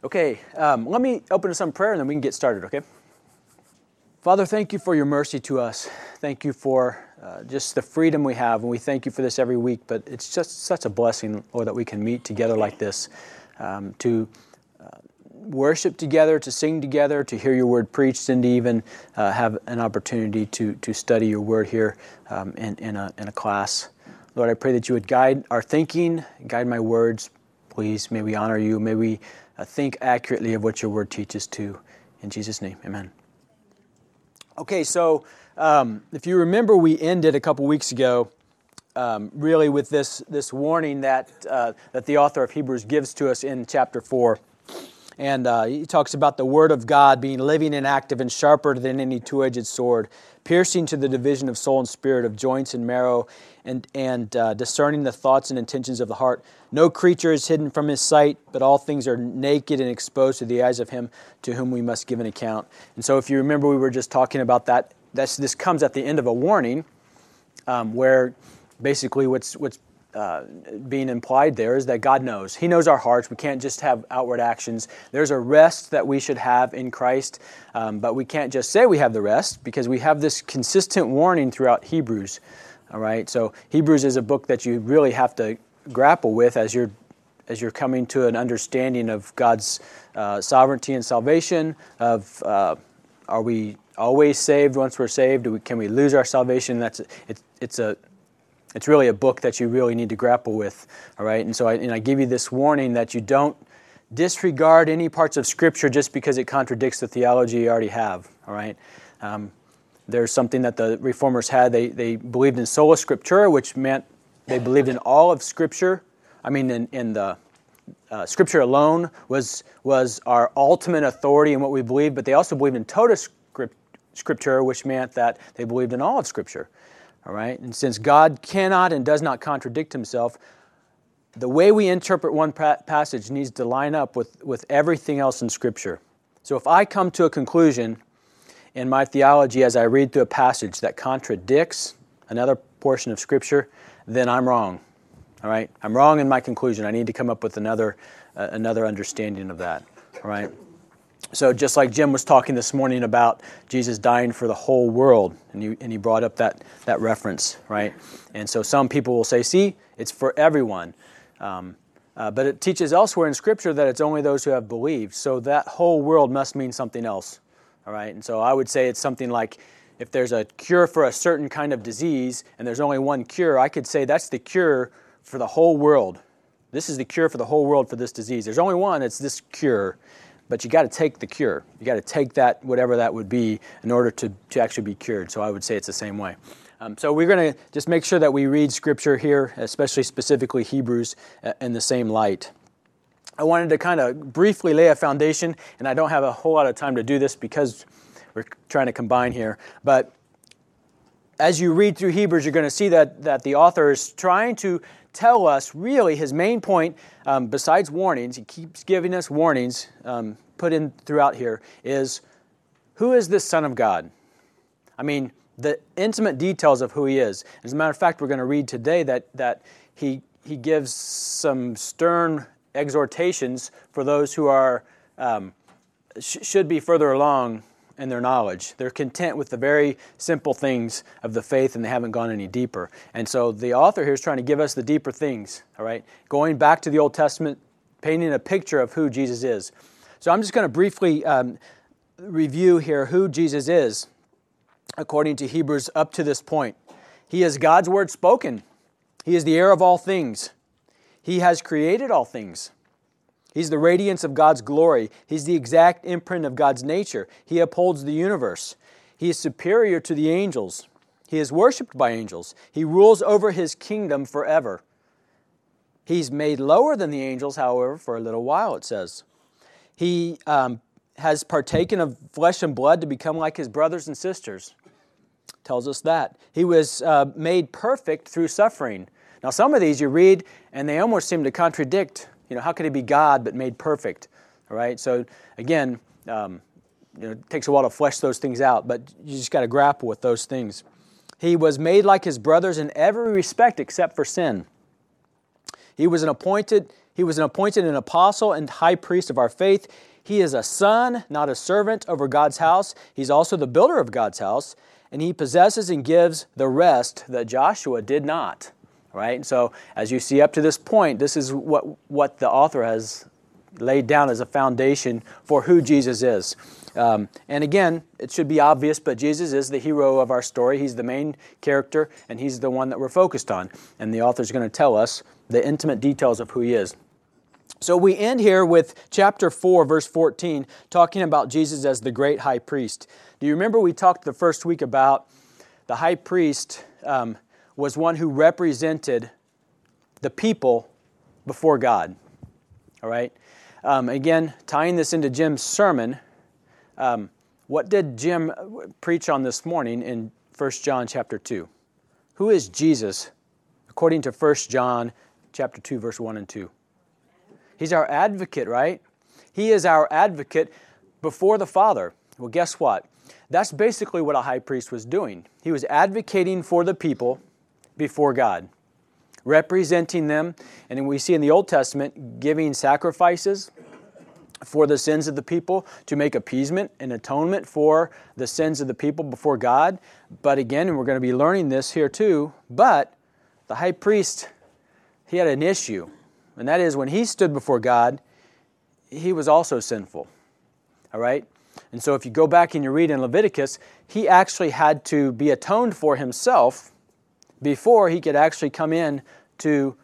Okay, let me open to some prayer and then we can get started, okay? Father, thank you for your mercy to us. Thank you for just the freedom we have, and we thank you for this every week, but it's just such a blessing, Lord, that we can meet together like this, to worship together, to sing together, to hear your word preached, and to even have an opportunity to study your word here in a class. Lord, I pray that you would guide our thinking, guide my words. Please, may we honor you. May we think accurately of what your word teaches too. In Jesus' name, amen. Okay, so if you remember, we ended a couple weeks ago really with this warning that the author of Hebrews gives to us in chapter 4. And he talks about the Word of God being living and active and sharper than any two-edged sword, piercing to the division of soul and spirit, of joints and marrow, and discerning the thoughts and intentions of the heart. No creature is hidden from His sight, but all things are naked and exposed to the eyes of Him to whom we must give an account. And so if you remember, we were just talking about that. This comes at the end of a warning where basically what's being implied there is that God knows. He knows our hearts. We can't just have outward actions. There's a rest that we should have in Christ, but we can't just say we have the rest because we have this consistent warning throughout Hebrews. All right, so Hebrews is a book that you really have to grapple with as you're coming to an understanding of God's sovereignty and salvation. Of are we always saved once we're saved? Can we lose our salvation? It's really a book that you really need to grapple with, all right? And so I give you this warning that you don't disregard any parts of Scripture just because it contradicts the theology you already have, all right? There's something that the Reformers had. They believed in sola scriptura, which meant they believed in all of Scripture. I mean, in the Scripture alone was our ultimate authority in what we believe, but they also believed in tota scriptura, which meant that they believed in all of Scripture. All right, and since God cannot and does not contradict Himself, the way we interpret one passage needs to line up with everything else in Scripture. So if I come to a conclusion in my theology as I read through a passage that contradicts another portion of Scripture, then I'm wrong. All right, I'm wrong in my conclusion. I need to come up with another understanding of that. All right. So just like Jim was talking this morning about Jesus dying for the whole world, and he brought up that reference, right? And so some people will say, see, it's for everyone. But it teaches elsewhere in Scripture that it's only those who have believed. So that whole world must mean something else, all right? And so I would say it's something like if there's a cure for a certain kind of disease and there's only one cure, I could say that's the cure for the whole world. This is the cure for the whole world for this disease. There's only one, it's this cure. But you got to take the cure. You got to take that, whatever that would be, in order to actually be cured. So I would say it's the same way. So we're going to just make sure that we read Scripture here, especially specifically Hebrews, in the same light. I wanted to kind of briefly lay a foundation, and I don't have a whole lot of time to do this because we're trying to combine here. But as you read through Hebrews, you're going to see that the author is trying to tell us, really, his main point, besides warnings, he keeps giving us warnings, put in throughout here, is who is this Son of God? I mean, the intimate details of who He is. As a matter of fact, we're going to read today that he gives some stern exhortations for those who are should be further along in their knowledge. They're content with the very simple things of the faith, and they haven't gone any deeper. And so the author here is trying to give us the deeper things, all right? Going back to the Old Testament, painting a picture of who Jesus is. So I'm just going to briefly review here who Jesus is, according to Hebrews up to this point. He is God's Word spoken. He is the heir of all things. He has created all things. He's the radiance of God's glory. He's the exact imprint of God's nature. He upholds the universe. He is superior to the angels. He is worshipped by angels. He rules over His kingdom forever. He's made lower than the angels, however, for a little while, it says. He has partaken of flesh and blood to become like His brothers and sisters. Tells us that. He was made perfect through suffering. Now, some of these you read, and they almost seem to contradict. How could He be God but made perfect? All right. So again, it takes a while to flesh those things out, but you just got to grapple with those things. He was made like His brothers in every respect except for sin. He was appointed He was appointed an apostle and high priest of our faith. He is a son, not a servant, over God's house. He's also the builder of God's house, and he possesses and gives the rest that Joshua did not. Right? And so as you see up to this point, this is what the author has laid down as a foundation for who Jesus is. And again, it should be obvious, but Jesus is the hero of our story. He's the main character, and he's the one that we're focused on. And the author's going to tell us the intimate details of who he is. So we end here with chapter 4, verse 14, talking about Jesus as the great high priest. Do you remember we talked the first week about the high priest was one who represented the people before God. All right? Again, tying this into Jim's sermon, what did Jim preach on this morning in 1 John chapter 2? Who is Jesus according to 1 John chapter 2, verse 1 and 2? He's our advocate, right? He is our advocate before the Father. Well, guess what? That's basically what a high priest was doing. He was advocating for the people before God, representing them. And we see in the Old Testament giving sacrifices for the sins of the people to make appeasement and atonement for the sins of the people before God. But again, and we're going to be learning this here too, but the high priest, he had an issue. And that is when he stood before God, he was also sinful. All right? And so if you go back and you read in Leviticus, he actually had to be atoned for himself before he could actually come in to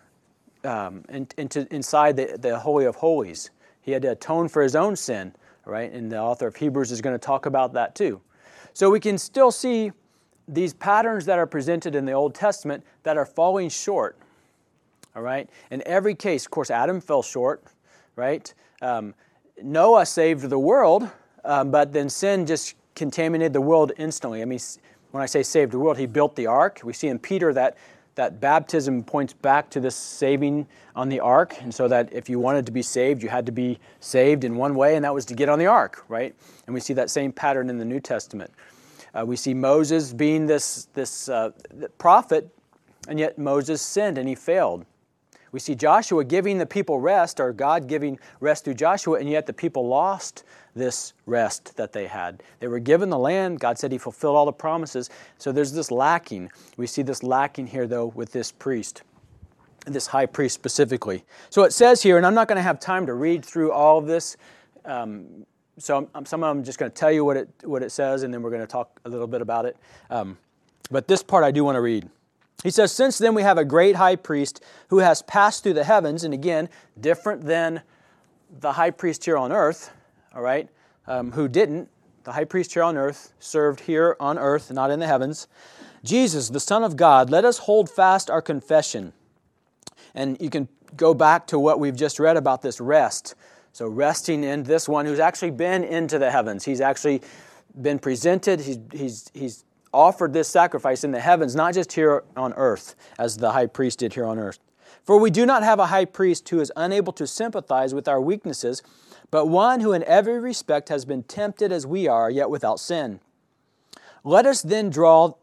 inside the Holy of Holies. He had to atone for his own sin, right? And the author of Hebrews is going to talk about that too. So we can still see these patterns that are presented in the Old Testament that are falling short, all right? In every case, of course, Adam fell short, right? Noah saved the world, but then sin just contaminated the world instantly. I mean, when I say saved the world, he built the ark. We see in Peter that baptism points back to this saving on the ark, and so that if you wanted to be saved, you had to be saved in one way, and that was to get on the ark, right? And we see that same pattern in the New Testament. We see Moses being this prophet, and yet Moses sinned and he failed. We see Joshua giving the people rest, or God giving rest through Joshua, and yet the people lost this rest that they had. They were given the land. God said he fulfilled all the promises. So there's this lacking. We see this lacking here, though, with this priest, this high priest specifically. So it says here, and I'm not going to have time to read through all of this, so some of them I'm just going to tell you what it says, and then we're going to talk a little bit about it. But this part I do want to read. He says, "Since then we have a great high priest who has passed through the heavens," and again, different than the high priest here on earth, all right, who didn't. The high priest here on earth served here on earth, not in the heavens. "Jesus, the Son of God, let us hold fast our confession." And you can go back to what we've just read about this rest. So resting in this one who's actually been into the heavens. He's actually been presented. He's offered this sacrifice in the heavens, not just here on earth, as the high priest did here on earth. "For we do not have a high priest who is unable to sympathize with our weaknesses, but one who in every respect has been tempted as we are, yet without sin. Let us then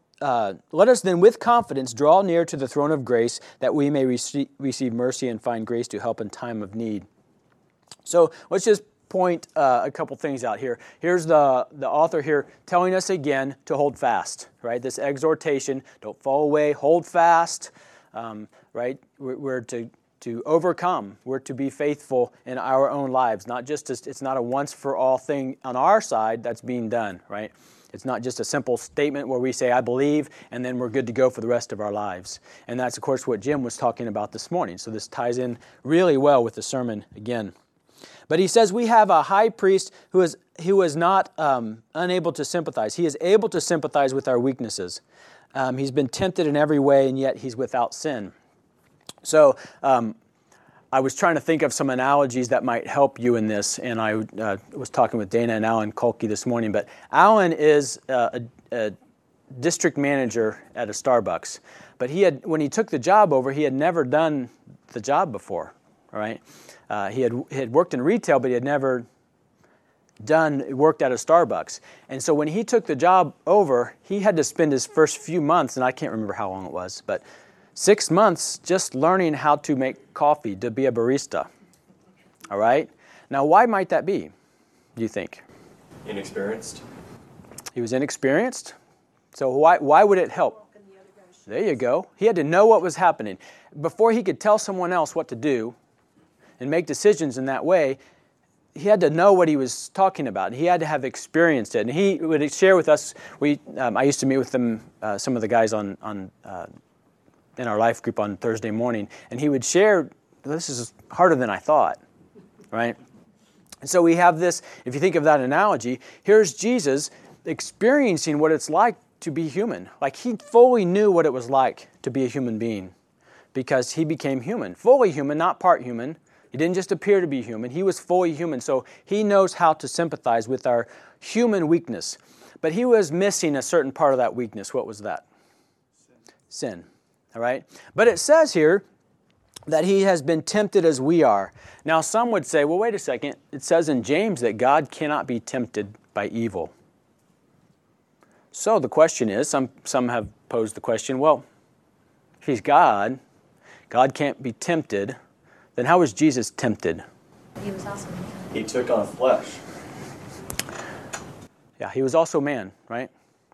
with confidence draw near to the throne of grace, that we may receive mercy and find grace to help in time of need." So let's just point a couple things out here. Here's the author here telling us again to hold fast, right? This exhortation, don't fall away, hold fast, right? We're to overcome. We're to be faithful in our own lives. Not just it's not a once for all thing on our side that's being done, right? It's not just a simple statement where we say, "I believe," and then we're good to go for the rest of our lives. And that's, of course, what Jim was talking about this morning. So this ties in really well with the sermon again. But he says we have a high priest who is not unable to sympathize. He is able to sympathize with our weaknesses. He's been tempted in every way, and yet he's without sin. So I was trying to think of some analogies that might help you in this, and I was talking with Dana and Alan Kolke this morning. But Alan is a district manager at a Starbucks. But when he took the job over, he had never done the job before, all right? He had worked in retail, but he had never worked at a Starbucks. And so when he took the job over, he had to spend his first few months, and I can't remember how long it was, but 6 months just learning how to make coffee, to be a barista, All right? Now, why might that be, do you think? Inexperienced. He was inexperienced. So why would it help? There you go. He had to know what was happening. Before he could tell someone else what to do and make decisions in that way, he had to know what he was talking about. He had to have experienced it. And he would share with us, I used to meet with them, some of the guys in our life group on Thursday morning, and he would share, this is harder than I thought, right? And so we have this, if you think of that analogy, here's Jesus experiencing what it's like to be human. Like he fully knew what it was like to be a human being because he became human, fully human, not part human. He didn't just appear to be human. He was fully human. So he knows how to sympathize with our human weakness. But he was missing a certain part of that weakness. What was that? Sin. All right? But it says here that he has been tempted as we are. Now some would say, well, wait a second. It says in James that God cannot be tempted by evil. So the question is, some have posed the question, well, if he's God, God can't be tempted, then how was Jesus tempted? He was also man. He took on flesh. Yeah, he was also man, right?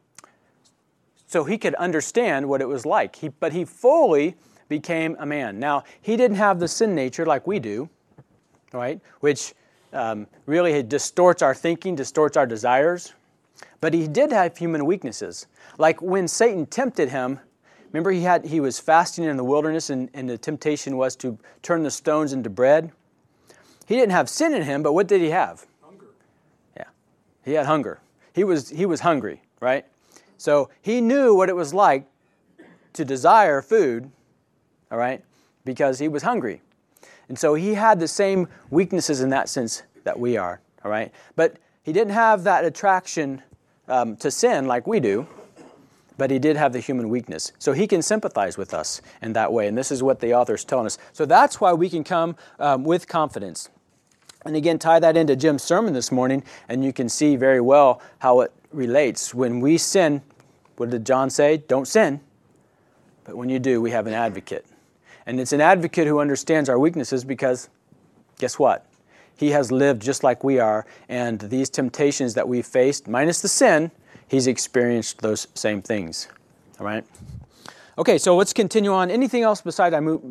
So he could understand what it was like, but he fully became a man. Now, he didn't have the sin nature like we do, right? Which really distorts our thinking, distorts our desires. But he did have human weaknesses. Like when Satan tempted him, remember he was fasting in the wilderness and the temptation was to turn the stones into bread? He didn't have sin in him, but what did he have? Hunger. Yeah, he had hunger. He was hungry, right? So he knew what it was like to desire food, all right, because he was hungry. And so he had the same weaknesses in that sense that we are, all right? But he didn't have that attraction to sin like we do, but he did have the human weakness. So he can sympathize with us in that way, and this is what the author's telling us. So that's why we can come with confidence. And again, tie that into Jim's sermon this morning, and you can see very well how it relates. When we sin, what did John say? Don't sin. But when you do, we have an advocate. And it's an advocate who understands our weaknesses because, guess what? He has lived just like we are, and these temptations that we faced, minus the sin, he's experienced those same things. All right? Okay, so let's continue on. Anything else before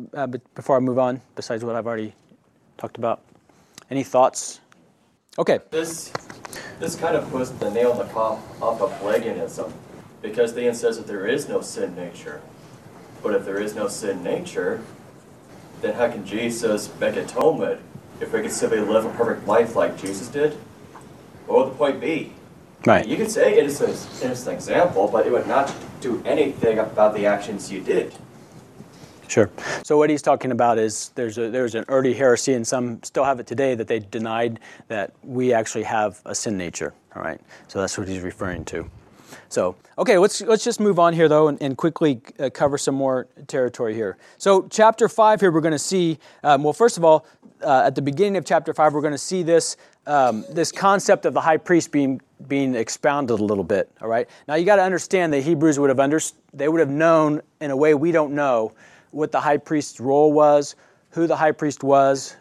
I move on, besides what I've already talked about? Any thoughts? Okay. This kind of puts the nail in the coffin of Pelagianism, because then it says that there is no sin nature. But if there is no sin nature, then how can Jesus make atonement if we could simply live a perfect life like Jesus did? What would the point be? Right. You could say it is an example, but it would not do anything about the actions you did. Sure. So what he's talking about is there's an early heresy, and some still have it today, that they denied that we actually have a sin nature. All right. So that's what he's referring to. So, okay, let's just move on here, though, and quickly cover some more territory here. So chapter 5 here, we're going to see, first of all, at the beginning of chapter 5, we're going to see this concept of the high priest being expounded a little bit, all right? Now, you got to understand that Hebrews would have known in a way we don't know what the high priest's role was, who the high priest was.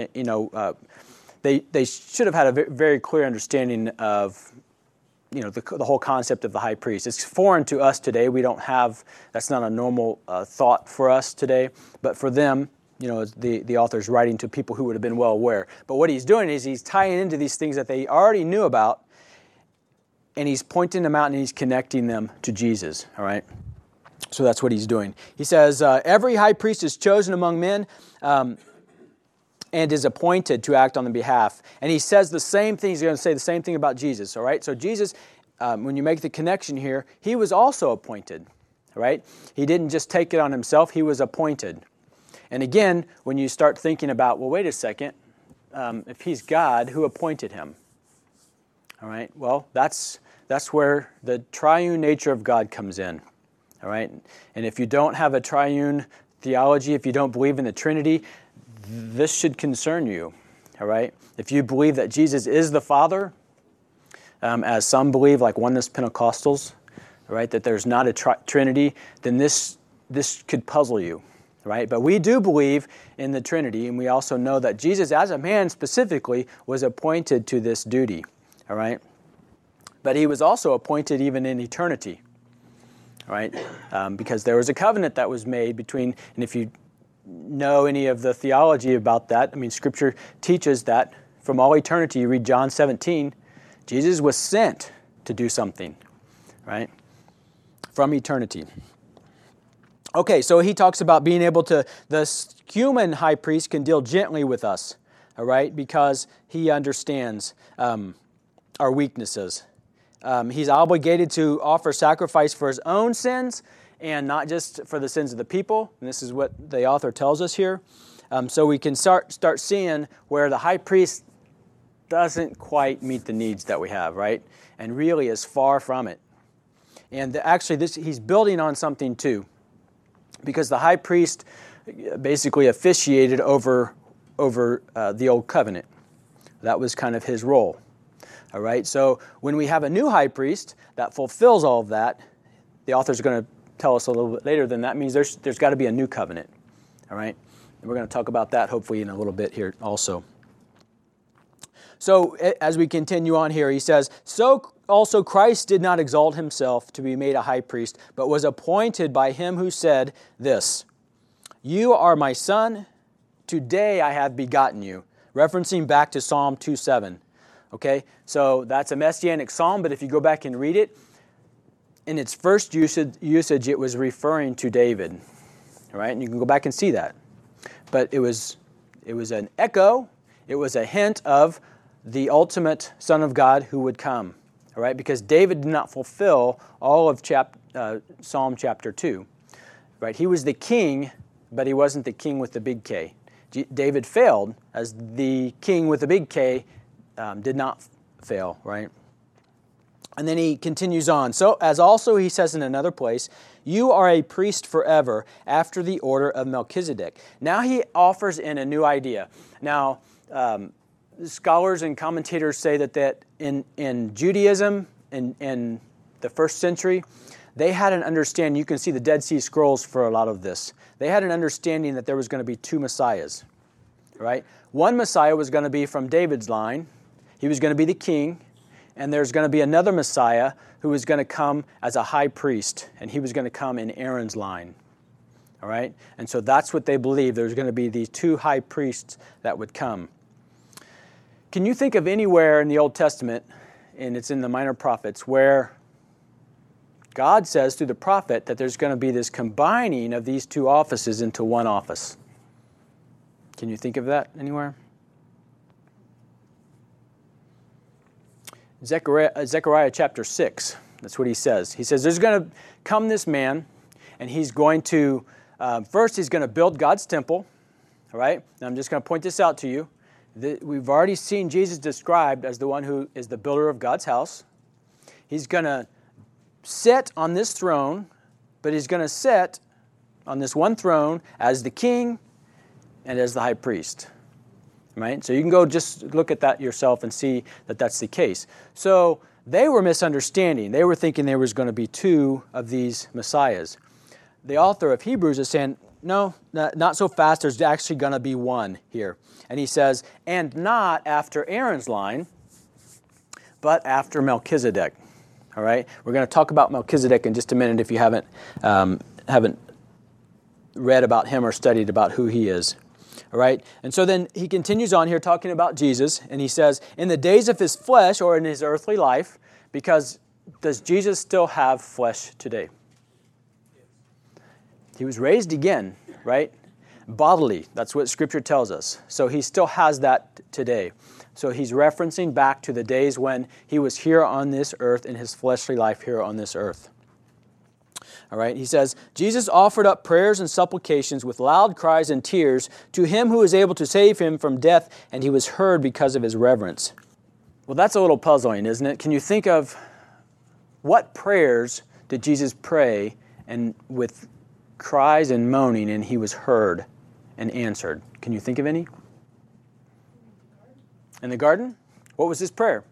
They should have had a very clear understanding of the whole concept of the high priest. It's foreign to us today. We don't have, that's not a normal thought for us today. But for them, the author's writing to people who would have been well aware. But what he's doing is he's tying into these things that they already knew about, and he's pointing them out and he's connecting them to Jesus, all right? So that's what he's doing. He says, every high priest is chosen among men, and is appointed to act on the behalf. And he says the same thing. He's going to say the same thing about Jesus, all right? So Jesus, when you make the connection here, he was also appointed, all right? He didn't just take it on himself. He was appointed. And again, when you start thinking about, well, wait a second, if he's God, who appointed him? All right? Well, that's where the triune nature of God comes in, all right? And if you don't have a triune theology, if you don't believe in the Trinity, this should concern you, all right? If you believe that Jesus is the Father, as some believe, like Oneness Pentecostals, all right, that there's not a Trinity, then this could puzzle you, right? But we do believe in the Trinity, and we also know that Jesus, as a man specifically, was appointed to this duty, all right? But he was also appointed even in eternity, all right? Because there was a covenant that was made between, and if you know any of the theology about that, I mean, Scripture teaches that from all eternity, you read John 17, Jesus was sent to do something, right? From eternity. Okay, so he talks about being able to, the human high priest can deal gently with us, all right, because he understands our weaknesses. He's obligated to offer sacrifice for his own sins and not just for the sins of the people. And this is what the author tells us here. So we can start seeing where the high priest doesn't quite meet the needs that we have, right? And really is far from it. And actually, he's building on something too, because the high priest basically officiated over the old covenant. That was kind of his role. All right, so when we have a new high priest that fulfills all of that, the author's going to tell us a little bit later, then that means there's got to be a new covenant. All right, and we're going to talk about that hopefully in a little bit here also. So as we continue on here, he says, so also Christ did not exalt himself to be made a high priest, but was appointed by him who said this, you are my son, today I have begotten you. Referencing back to Psalm 2:7. Okay, so that's a messianic psalm, but if you go back and read it, in its first usage it was referring to David. All right, and you can go back and see that. But it was an echo, it was a hint of the ultimate Son of God who would come. All right, because David did not fulfill all of Psalm chapter 2. Right, he was the king, but he wasn't the king with the big K. David failed as the king with the big K did not fail, right? And then he continues on. So, as also he says in another place, you are a priest forever after the order of Melchizedek. Now he offers in a new idea. Now, scholars and commentators say that in Judaism, in the first century, they had an understanding, you can see the Dead Sea Scrolls for a lot of this. They had an understanding that there was going to be two Messiahs, right? One Messiah was going to be from David's line. He was going to be the king, and there's going to be another Messiah who was going to come as a high priest, and he was going to come in Aaron's line. All right? And so that's what they believed. There's going to be these two high priests that would come. Can you think of anywhere in the Old Testament, and it's in the Minor Prophets, where God says through the prophet that there's going to be this combining of these two offices into one office? Can you think of that anywhere? Zechariah chapter 6, that's what he says. He says there's going to come this man, and he's going to, first he's going to build God's temple, all right? And I'm just going to point this out to you. We've already seen Jesus described as the one who is the builder of God's house. He's going to sit on this throne, but he's going to sit on this one throne as the king and as the high priest. Right? So you can go just look at that yourself and see that that's the case. So they were misunderstanding. They were thinking there was going to be two of these messiahs. The author of Hebrews is saying, no, not so fast. There's actually going to be one here. And he says, and not after Aaron's line, but after Melchizedek. All right? We're going to talk about Melchizedek in just a minute if you haven't read about him or studied about who he is. All right? And so then he continues on here talking about Jesus, and he says, in the days of his flesh or in his earthly life, because does Jesus still have flesh today? He was raised again, right? Bodily, that's what Scripture tells us. So he still has that today. So he's referencing back to the days when he was here on this earth in his fleshly life here on this earth. All right, he says, Jesus offered up prayers and supplications with loud cries and tears to him who is able to save him from death, and he was heard because of his reverence. Well, that's a little puzzling, isn't it? Can you think of what prayers did Jesus pray and with cries and moaning, and he was heard and answered? Can you think of any? In the garden? What was his prayer?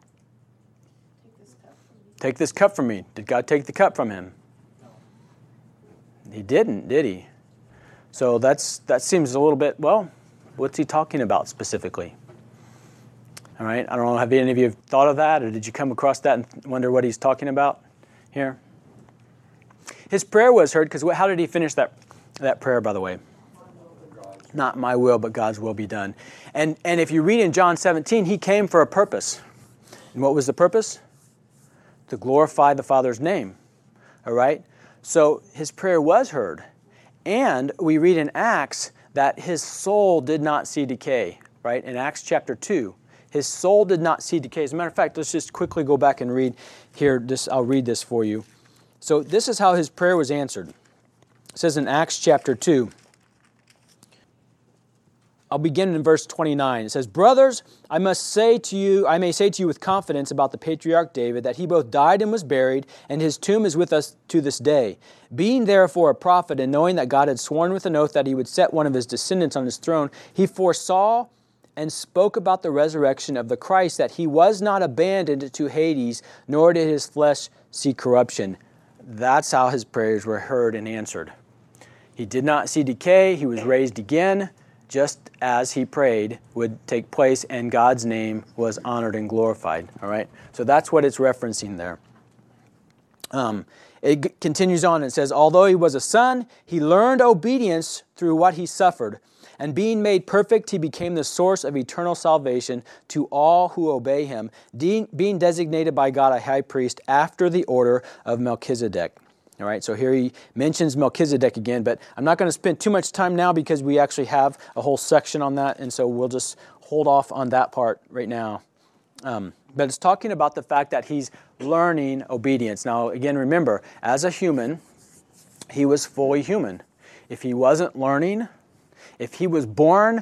Take this cup from me. Did God take the cup from him? He didn't, did he? So that seems a little bit, well, what's he talking about specifically? All right, I don't know, have any of you thought of that, or did you come across that and wonder what he's talking about here? His prayer was heard, because how did he finish that prayer, by the way? Not my will, but God's will be done. And if you read in John 17, he came for a purpose. And what was the purpose? To glorify the Father's name. All right? So his prayer was heard. And we read in Acts that his soul did not see decay. Right? In Acts chapter 2. His soul did not see decay. As a matter of fact, let's just quickly go back and read here. I'll read this for you. So this is how his prayer was answered. It says in Acts chapter 2. I'll begin in verse 29. It says, "Brothers, I may say to you with confidence about the patriarch David, that he both died and was buried, and his tomb is with us to this day. Being therefore a prophet, and knowing that God had sworn with an oath that he would set one of his descendants on his throne, he foresaw and spoke about the resurrection of the Christ, that he was not abandoned to Hades, nor did his flesh see corruption." That's how his prayers were heard and answered. He did not see decay. He was raised again, just as he prayed would take place, and God's name was honored and glorified. All right? So that's what it's referencing there. It continues on and says, "Although he was a son, he learned obedience through what he suffered. And being made perfect, he became the source of eternal salvation to all who obey him, being designated by God a high priest after the order of Melchizedek." All right, so here he mentions Melchizedek again, but I'm not going to spend too much time now because we actually have a whole section on that, and so we'll just hold off on that part right now. But it's talking about the fact that he's learning obedience. Now, again, remember, as a human, he was fully human. If he wasn't learning, if he was born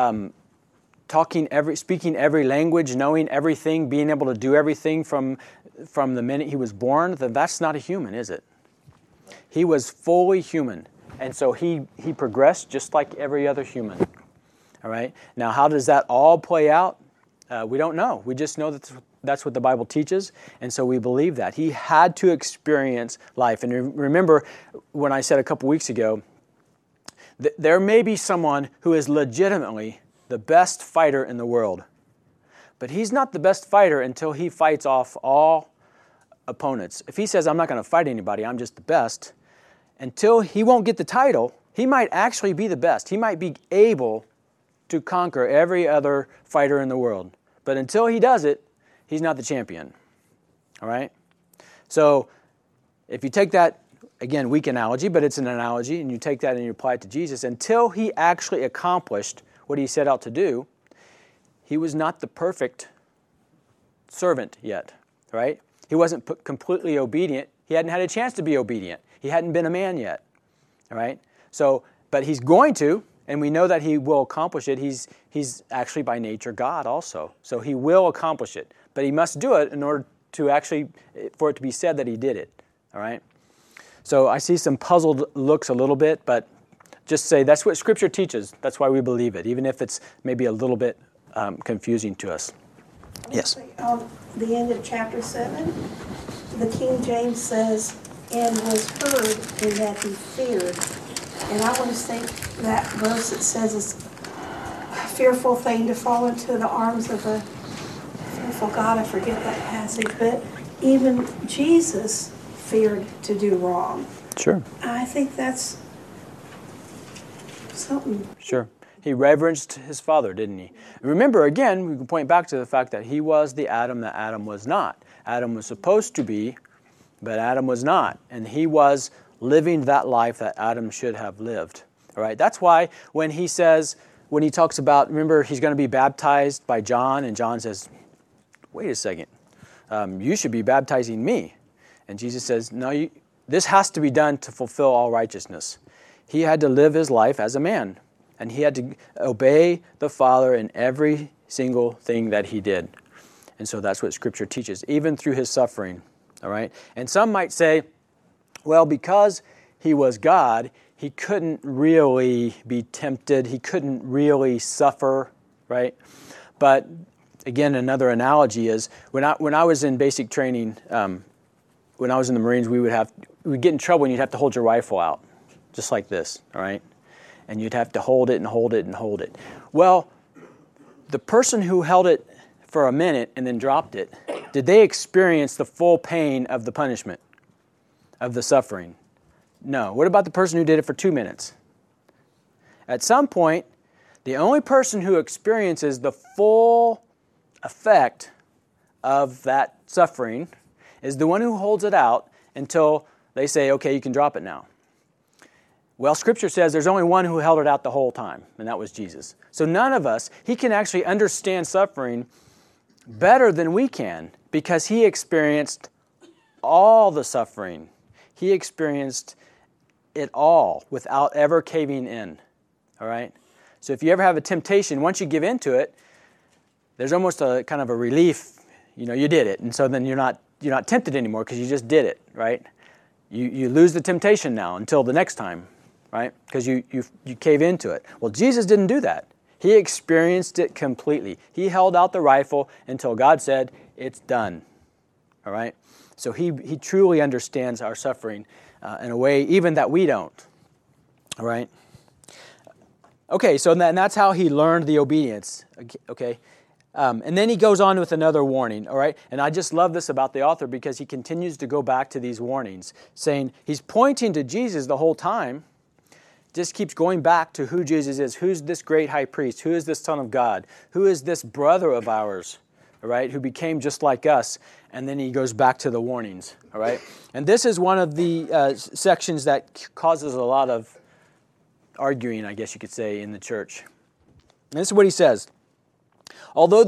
speaking every language, knowing everything, being able to do everything from the minute he was born, then that's not a human, is it? He was fully human, and so he progressed just like every other human. All right? Now, how does that all play out? We don't know. We just know that that's what the Bible teaches, and so we believe that. He had to experience life. And remember when I said a couple weeks ago, there may be someone who is legitimately the best fighter in the world, but he's not the best fighter until he fights off all opponents. If he says, "I'm not going to fight anybody, I'm just the best," until he won't get the title, he might actually be the best. He might be able to conquer every other fighter in the world. But until he does it, he's not the champion. All right? So if you take that, again, weak analogy, but it's an analogy, and you take that and you apply it to Jesus, until he actually accomplished what he set out to do, he was not the perfect servant yet, right? He wasn't completely obedient. He hadn't had a chance to be obedient. He hadn't been a man yet, all right? So, but he's going to, and we know that he will accomplish it. He's actually by nature God also, so he will accomplish it. But he must do it in order to actually, for it to be said that he did it, all right? So I see some puzzled looks a little bit, but just say that's what Scripture teaches. That's why we believe it, even if it's maybe a little bit confusing to us. Yes? The end of chapter 7, the King James says, "and was heard in that he feared." And I want to say that verse that says it's a fearful thing to fall into the arms of a fearful God. I forget that passage, but even Jesus feared to do wrong. Sure. I think that's something. Sure. He reverenced his father, didn't he? And remember, again, we can point back to the fact that he was the Adam that Adam was not. Adam was supposed to be, but Adam was not. And he was living that life that Adam should have lived. All right? That's why when he talks about, remember, he's going to be baptized by John, and John says, "Wait a second, you should be baptizing me." And Jesus says, "No, this has to be done to fulfill all righteousness." He had to live his life as a man, and he had to obey the Father in every single thing that he did. And so that's what Scripture teaches, even through his suffering. All right? And some might say, well, because he was God, he couldn't really be tempted. He couldn't really suffer, right? But again, another analogy is when I was in basic training, when I was in the Marines, we'd get in trouble and you'd have to hold your rifle out, just like this, all right? And you'd have to hold it and hold it and hold it. Well, the person who held it for a minute and then dropped it, did they experience the full pain of the punishment, of the suffering? No. What about the person who did it for 2 minutes? At some point, the only person who experiences the full effect of that suffering is the one who holds it out until they say, okay, you can drop it now. Well, Scripture says there's only one who held it out the whole time, and that was Jesus. So none of us, he can actually understand suffering better than we can because he experienced all the suffering. He experienced it all without ever caving in, all right? So if you ever have a temptation, once you give into it, there's almost a kind of a relief, you did it, and so then you're not tempted anymore because you just did it, right? You lose the temptation now until the next time. Right? Because you cave into it. Well, Jesus didn't do that. He experienced it completely. He held out the rifle until God said, it's done. All right? So he truly understands our suffering in a way even that we don't. All right? Okay, so that's how he learned the obedience. Okay? And then he goes on with another warning, all right? And I just love this about the author because he continues to go back to these warnings, saying he's pointing to Jesus the whole time, just keeps going back to who Jesus is. Who's this great high priest? Who is this Son of God? Who is this brother of ours, all right, who became just like us? And then he goes back to the warnings, all right? And this is one of the sections that causes a lot of arguing, I guess you could say, in the church. And this is what he says. About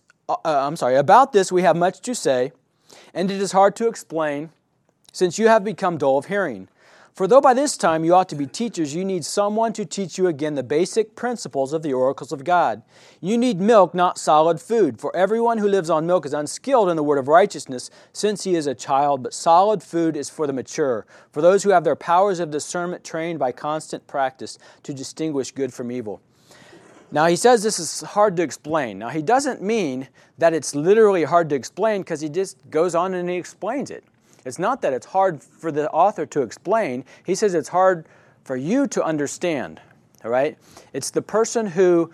this we have much to say, and it is hard to explain, since you have become dull of hearing. For though by this time you ought to be teachers, you need someone to teach you again the basic principles of the oracles of God. You need milk, not solid food. For everyone who lives on milk is unskilled in the word of righteousness, since he is a child, but solid food is for the mature, for those who have their powers of discernment trained by constant practice to distinguish good from evil. Now, he says this is hard to explain. Now, he doesn't mean that it's literally hard to explain because he just goes on and he explains it. It's not that it's hard for the author to explain. He says it's hard for you to understand, all right? It's the person who,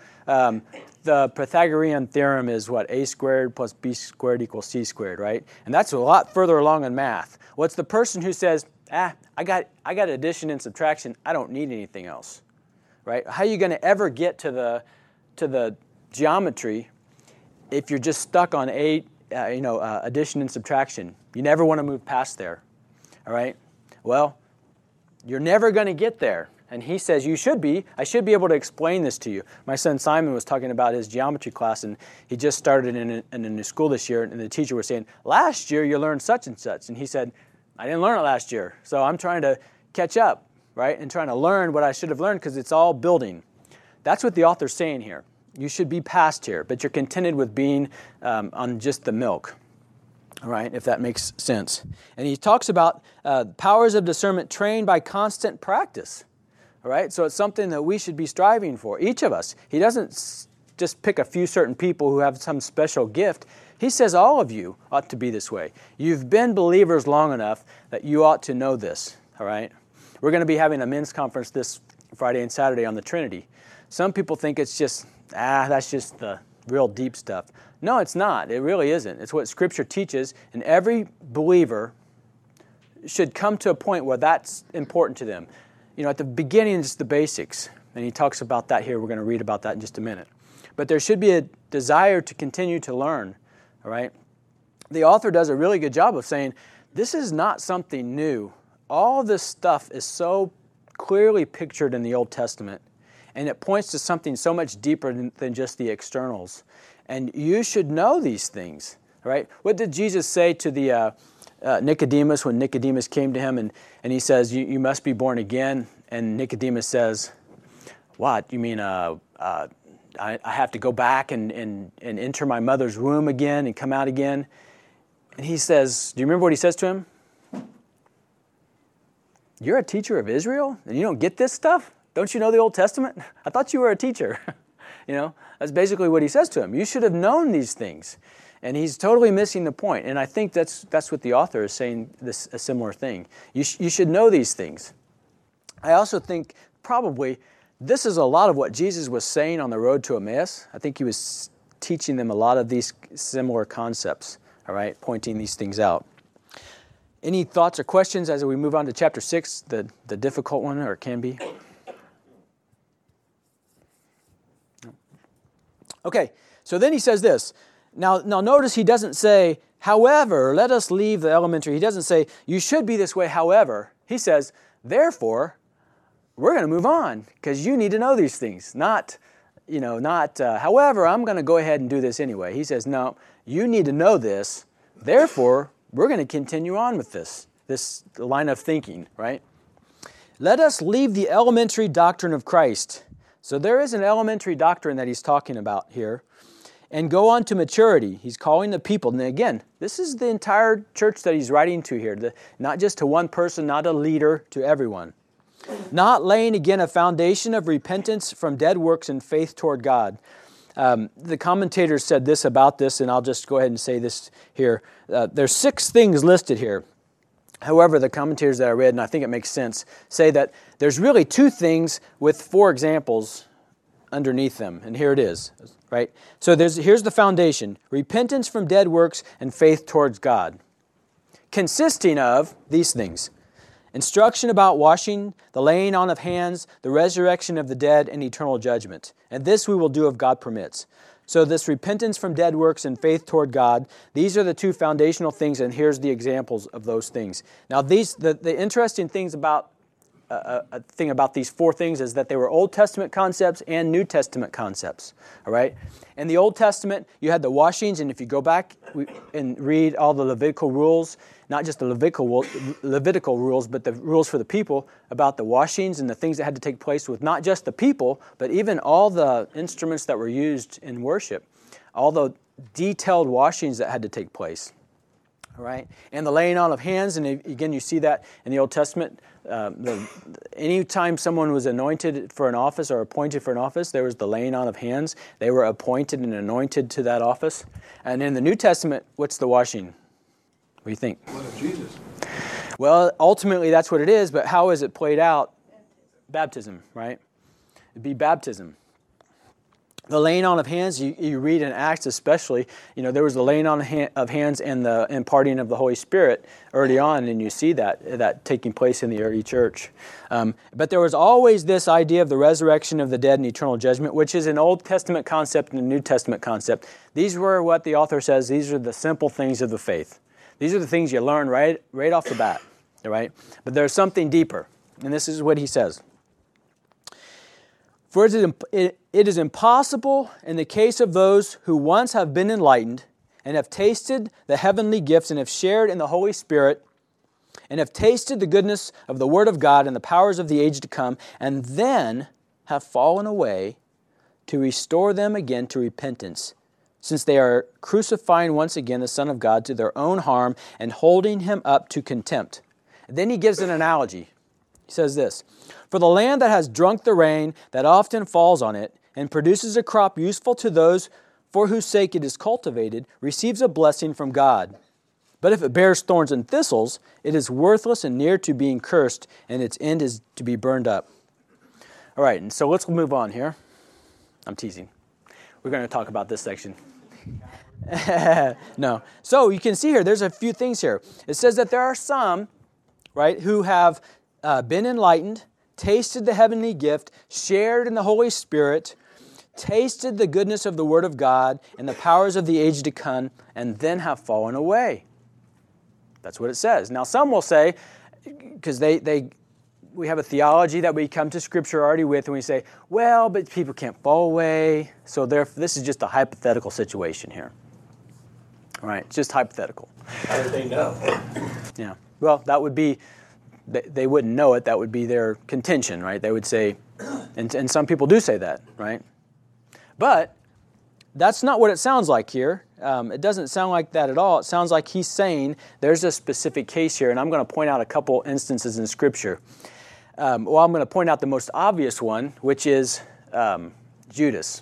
the Pythagorean theorem is what? A squared plus B squared equals C squared, right? And that's a lot further along in math. Well, it's the person who says, I got addition and subtraction. I don't need anything else, right? How are you going to ever get to the geometry if you're just stuck on addition and subtraction? You never want to move past there, all right? Well, you're never going to get there. And he says, I should be able to explain this to you. My son Simon was talking about his geometry class, and he just started in a new school this year, and the teacher was saying, last year you learned such and such. And he said, I didn't learn it last year, so I'm trying to catch up, right? And trying to learn what I should have learned because it's all building. That's what the author's saying here. You should be past here, but you're contented with being on just the milk. All right, if that makes sense. And he talks about powers of discernment trained by constant practice. All right, so it's something that we should be striving for, each of us. He doesn't just pick a few certain people who have some special gift. He says all of you ought to be this way. You've been believers long enough that you ought to know this. All right, we're going to be having a men's conference this Friday and Saturday on the Trinity. Some people think it's just, that's just the real deep stuff. No, it's not. It really isn't. It's what Scripture teaches, and every believer should come to a point where that's important to them. At the beginning, it's the basics, and he talks about that here. We're going to read about that in just a minute. But there should be a desire to continue to learn, all right? The author does a really good job of saying, this is not something new. All this stuff is so clearly pictured in the Old Testament, and it points to something so much deeper than just the externals. And you should know these things, right? What did Jesus say to the Nicodemus when Nicodemus came to him and he says, you must be born again? And Nicodemus says, what? You mean I have to go back and enter my mother's womb again and come out again? And he says, do you remember what he says to him? You're a teacher of Israel and you don't get this stuff? Don't you know the Old Testament? I thought you were a teacher. That's basically what he says to him. You should have known these things. And he's totally missing the point. And I think that's what the author is saying, a similar thing. You should know these things. I also think probably this is a lot of what Jesus was saying on the road to Emmaus. I think he was teaching them a lot of these similar concepts, all right, pointing these things out. Any thoughts or questions as we move on to chapter 6, the difficult one, or it can be? Okay, so then he says this. Now notice he doesn't say, however, let us leave the elementary. He doesn't say, you should be this way, however. He says, therefore, we're going to move on because you need to know these things. Not, however, I'm going to go ahead and do this anyway. He says, no, you need to know this. Therefore, we're going to continue on with this line of thinking, right? Let us leave the elementary doctrine of Christ. So there is an elementary doctrine that he's talking about here. And go on to maturity. He's calling the people. And again, this is the entire church that he's writing to here. Not just to one person, not a leader, to everyone. Not laying again a foundation of repentance from dead works and faith toward God. The commentators said this about this, and I'll just go ahead and say this here. There's 6 things listed here. However, the commentators that I read, and I think it makes sense, say that there's really 2 things with 4 examples underneath them. And here it is, right? So here's the foundation. Repentance from dead works and faith towards God. Consisting of these things. Instruction about washing, the laying on of hands, the resurrection of the dead, and eternal judgment. And this we will do if God permits. So this repentance from dead works and faith toward God, these are the 2 foundational things, and here's the examples of those things. Now, the interesting things about thing about these 4 things is that they were Old Testament concepts and New Testament concepts. All right? In the Old Testament, you had the washings, and if you go back and read all the Levitical rules, not just the Levitical rules, but the rules for the people about the washings and the things that had to take place with not just the people, but even all the instruments that were used in worship, all the detailed washings that had to take place. All right? And the laying on of hands, and again, you see that in the Old Testament. Anytime someone was anointed for an office or appointed for an office, there was the laying on of hands. They were appointed and anointed to that office. And in the New Testament, what's the washing? What do you think? Blood of Jesus. Well, ultimately that's what it is, but how is it played out? Baptism, right? It'd be baptism. The laying on of hands, you read in Acts especially, there was the laying on of hands and the imparting of the Holy Spirit early on, and you see that taking place in the early church. But there was always this idea of the resurrection of the dead and eternal judgment, which is an Old Testament concept and a New Testament concept. These were what the author says, these are the simple things of the faith. These are the things you learn right off the bat, right? But there's something deeper, and this is what he says. For it is impossible in the case of those who once have been enlightened and have tasted the heavenly gifts and have shared in the Holy Spirit and have tasted the goodness of the Word of God and the powers of the age to come, and then have fallen away, to restore them again to repentance, since they are crucifying once again the Son of God to their own harm and holding him up to contempt. And then he gives an analogy. He says this, for the land that has drunk the rain that often falls on it and produces a crop useful to those for whose sake it is cultivated, receives a blessing from God. But if it bears thorns and thistles, it is worthless and near to being cursed, and its end is to be burned up. All right, and so let's move on here. I'm teasing. We're going to talk about this section. No. So you can see here, there's a few things here. It says that there are some, right, who have been enlightened, tasted the heavenly gift, shared in the Holy Spirit, tasted the goodness of the Word of God and the powers of the age to come, and then have fallen away. That's what it says. Now some will say, because we have a theology that we come to Scripture already with, and we say, well, but people can't fall away, so therefore this is just a hypothetical situation here. All right, it's just hypothetical. How do they know? Yeah, well, that would be, they wouldn't know it, that would be their contention, right? They would say, and some people do say that, right? But that's not what it sounds like here. It doesn't sound like that at all. It sounds like he's saying there's a specific case here, and I'm going to point out a couple instances in Scripture. I'm going to point out the most obvious one, which is Judas.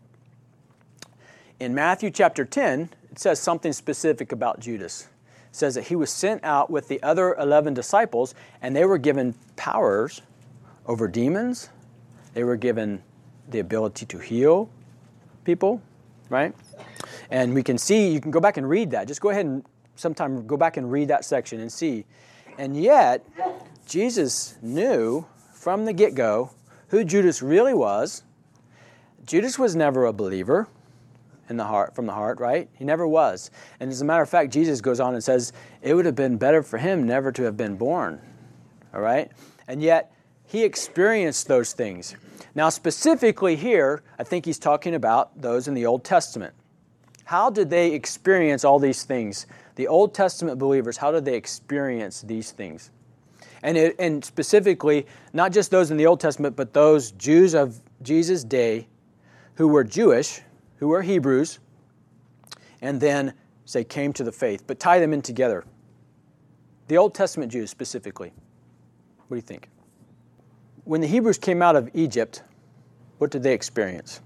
In Matthew chapter 10, it says something specific about Judas. It says that he was sent out with the other 11 disciples, and they were given powers over demons, They were given the ability to heal people, right? And we can see, you can go back and read that. Just go ahead and sometime go back and read that section and see. And yet, Jesus knew from the get-go who Judas really was. Judas was never a believer from the heart, right? He never was. And as a matter of fact, Jesus goes on and says, it would have been better for him never to have been born, all right? And yet, he experienced those things. Now, specifically here, I think he's talking about those in the Old Testament. How did they experience all these things? The Old Testament believers, how did they experience these things? And specifically, not just those in the Old Testament, but those Jews of Jesus' day who were Jewish, who were Hebrews, and then, say, came to the faith. But tie them in together. The Old Testament Jews specifically. What do you think? When the Hebrews came out of Egypt, what did they experience?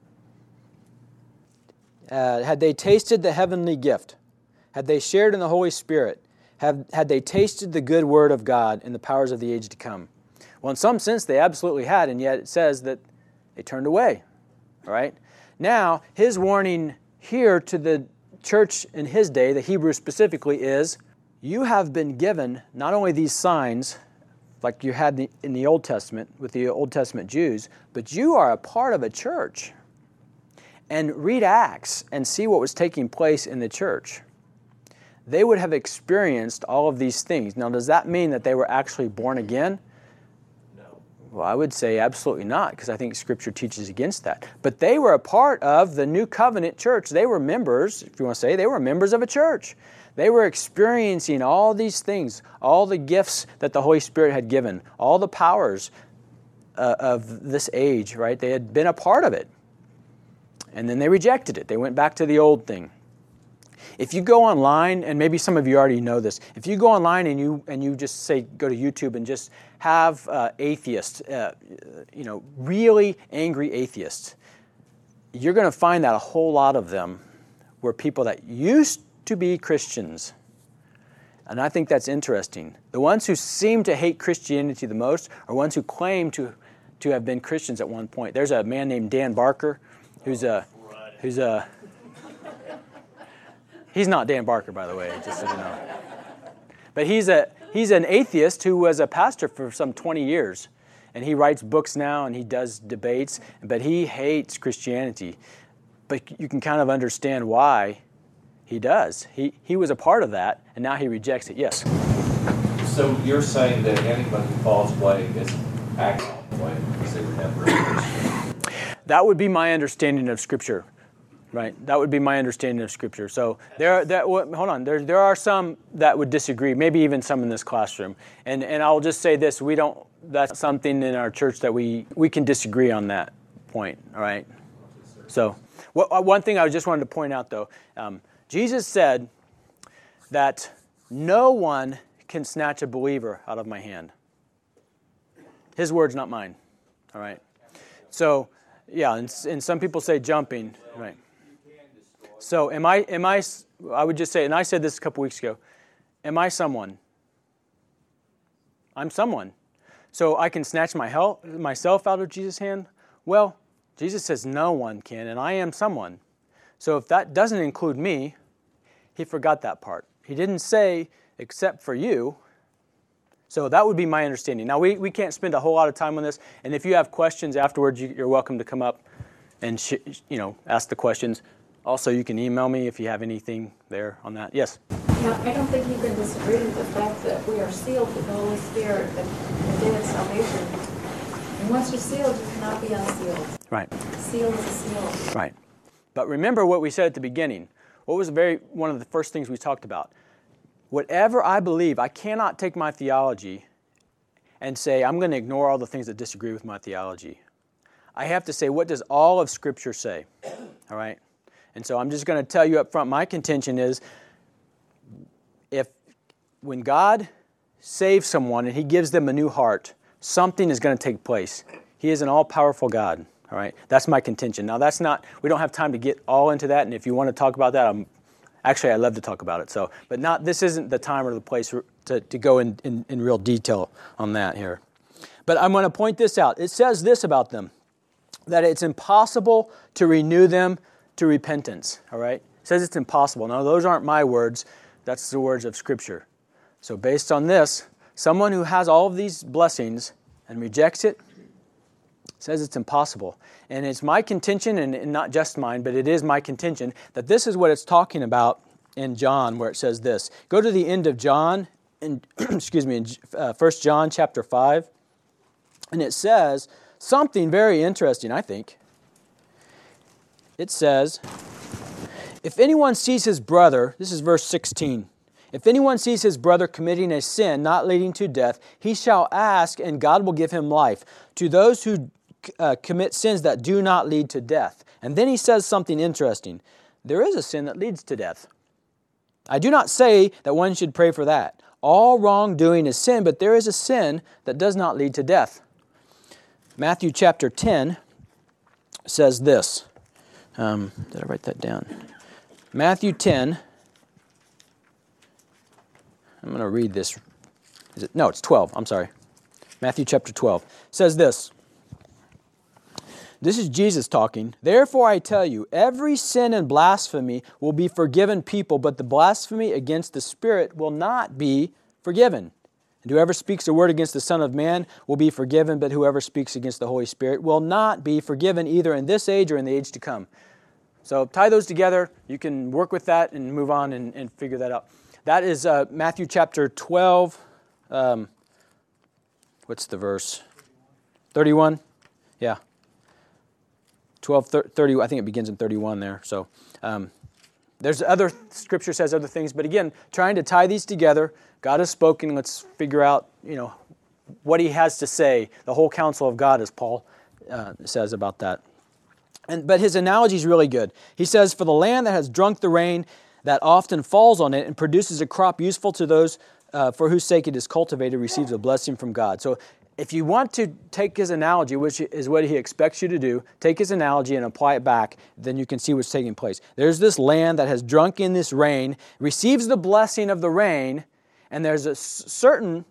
Had they tasted the heavenly gift? Had they shared in the Holy Spirit? Had they tasted the good word of God and the powers of the age to come? Well, in some sense, they absolutely had, and yet it says that they turned away. All right? Now, his warning here to the church in his day, the Hebrews specifically, is you have been given not only these signs like you had in the Old Testament with the Old Testament Jews, but you are a part of a church. And read Acts and see what was taking place in the church. They would have experienced all of these things. Now, does that mean that they were actually born again? No. Well, I would say absolutely not, because I think Scripture teaches against that. But they were a part of the New Covenant church. They were members, if you want to say, they were members of a church. They were experiencing all these things, all the gifts that the Holy Spirit had given, all the powers of this age, right? They had been a part of it. And then they rejected it. They went back to the old thing. If you go online, and maybe some of you already know this, if you go online and you just say, go to YouTube and just have atheists, really angry atheists, you're going to find that a whole lot of them were people that used to be Christians. And I think that's interesting. The ones who seem to hate Christianity the most are ones who claim to have been Christians at one point. There's a man named Dan Barker who's he's not Dan Barker, by the way, just so you know. But he's an atheist who was a pastor for some 20 years. And he writes books now and he does debates, but he hates Christianity. But you can kind of understand why he does. He was a part of that, and now he rejects it. Yes? So you're saying that anybody who falls away is acting away because they were never a Christian? That would be my understanding of Scripture, right? That would be my understanding of Scripture. So hold on. There are some that would disagree, maybe even some in this classroom. And I'll just say this: that's something in our church that we can disagree on that point. All right. So one thing I just wanted to point out, though, Jesus said that no one can snatch a believer out of my hand. His words, not mine. All right. So. Yeah, and some people say jumping, right? So I would just say, and I said this a couple weeks ago, am I someone? I'm someone. So I can snatch myself out of Jesus' hand? Well, Jesus says no one can, and I am someone. So if that doesn't include me, he forgot that part. He didn't say, except for you. So that would be my understanding. Now, we can't spend a whole lot of time on this, and if you have questions afterwards, you're welcome to come up and ask the questions. Also, you can email me if you have anything there on that. Yes? Yeah, I don't think you can disagree with the fact that we are sealed with the Holy Spirit at the day of salvation. And once you're sealed, you cannot be unsealed. Right. Sealed is sealed. Right. But remember what we said at the beginning. What was one of the first things we talked about? Whatever I believe, I cannot take my theology and say, I'm going to ignore all the things that disagree with my theology. I have to say, what does all of Scripture say? All right? And so I'm just going to tell you up front, my contention is, when God saves someone and He gives them a new heart, something is going to take place. He is an all-powerful God. All right? That's my contention. Now, we don't have time to get all into that, and if you want to talk about that, I'd love to talk about it. So, but this isn't the time or the place to go in real detail on that here. But I'm going to point this out. It says this about them, that it's impossible to renew them to repentance. All right? It says it's impossible. Now, those aren't my words. That's the words of Scripture. So based on this, someone who has all of these blessings and rejects it says it's impossible. And it's my contention, and not just mine, but it is my contention, that this is what it's talking about in John, where it says this. Go to the end of John, in 1 John chapter 5, and it says something very interesting, I think. It says, if anyone sees his brother, this is verse 16, if anyone sees his brother committing a sin not leading to death, he shall ask, and God will give him life. To those who commit sins that do not lead to death. And then he says something interesting. There is a sin that leads to death. I do not say that one should pray for that. All wrongdoing is sin, but there is a sin that does not lead to death. Matthew chapter 10 says this. Did I write that down? Matthew 10. I'm going to read this. No, it's 12. I'm sorry. Matthew chapter 12 says this. This is Jesus talking. Therefore I tell you, every sin and blasphemy will be forgiven people, but the blasphemy against the Spirit will not be forgiven. And whoever speaks a word against the Son of Man will be forgiven, but whoever speaks against the Holy Spirit will not be forgiven either in this age or in the age to come. So tie those together. You can work with that and move on and figure that out. That is Matthew chapter 12. What's the verse? 31? Yeah. 30, I think it begins in 31 there. So there's other, Scripture says other things, but again, trying to tie these together. God has spoken. Let's figure out, what He has to say. The whole counsel of God, as Paul says about that. But his analogy is really good. He says, for the land that has drunk the rain that often falls on it and produces a crop useful to those for whose sake it is cultivated receives a blessing from God. So if you want to take his analogy, which is what he expects you to do, take his analogy and apply it back, then you can see what's taking place. There's this land that has drunk in this rain, receives the blessing of the rain, and there's a certain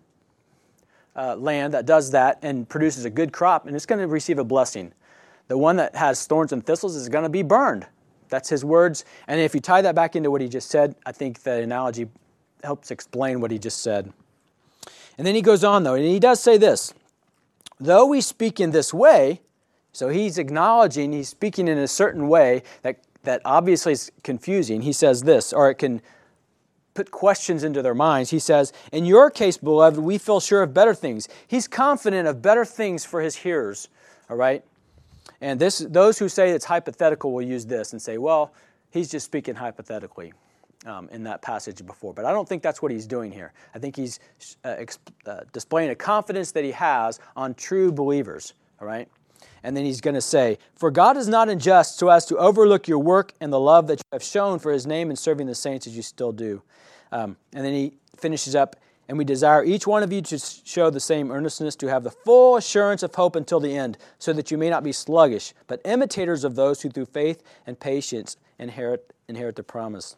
land that does that and produces a good crop, and it's going to receive a blessing. The one that has thorns and thistles is going to be burned. That's his words. And if you tie that back into what he just said, I think the analogy helps explain what he just said. And then he goes on, though, and he does say this. Though we speak in this way, so he's acknowledging, he's speaking in a certain way that obviously is confusing. He says this, or it can put questions into their minds. He says, in your case, beloved, we feel sure of better things. He's confident of better things for his hearers, all right? And those who say it's hypothetical will use this and say, well, he's just speaking hypothetically in that passage before. But I don't think that's what he's doing here. I think he's displaying a confidence that he has on true believers, all right? And then he's going to say, for God is not unjust so as to overlook your work and the love that you have shown for His name in serving the saints as you still do. And then he finishes up, and we desire each one of you to show the same earnestness, to have the full assurance of hope until the end, so that you may not be sluggish, but imitators of those who through faith and patience inherit the promise.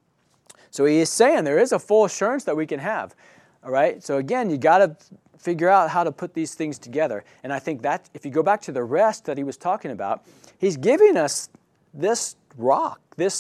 So he is saying there is a full assurance that we can have. All right? So again, you got to figure out how to put these things together. And I think that if you go back to the rest that he was talking about, he's giving us this rock,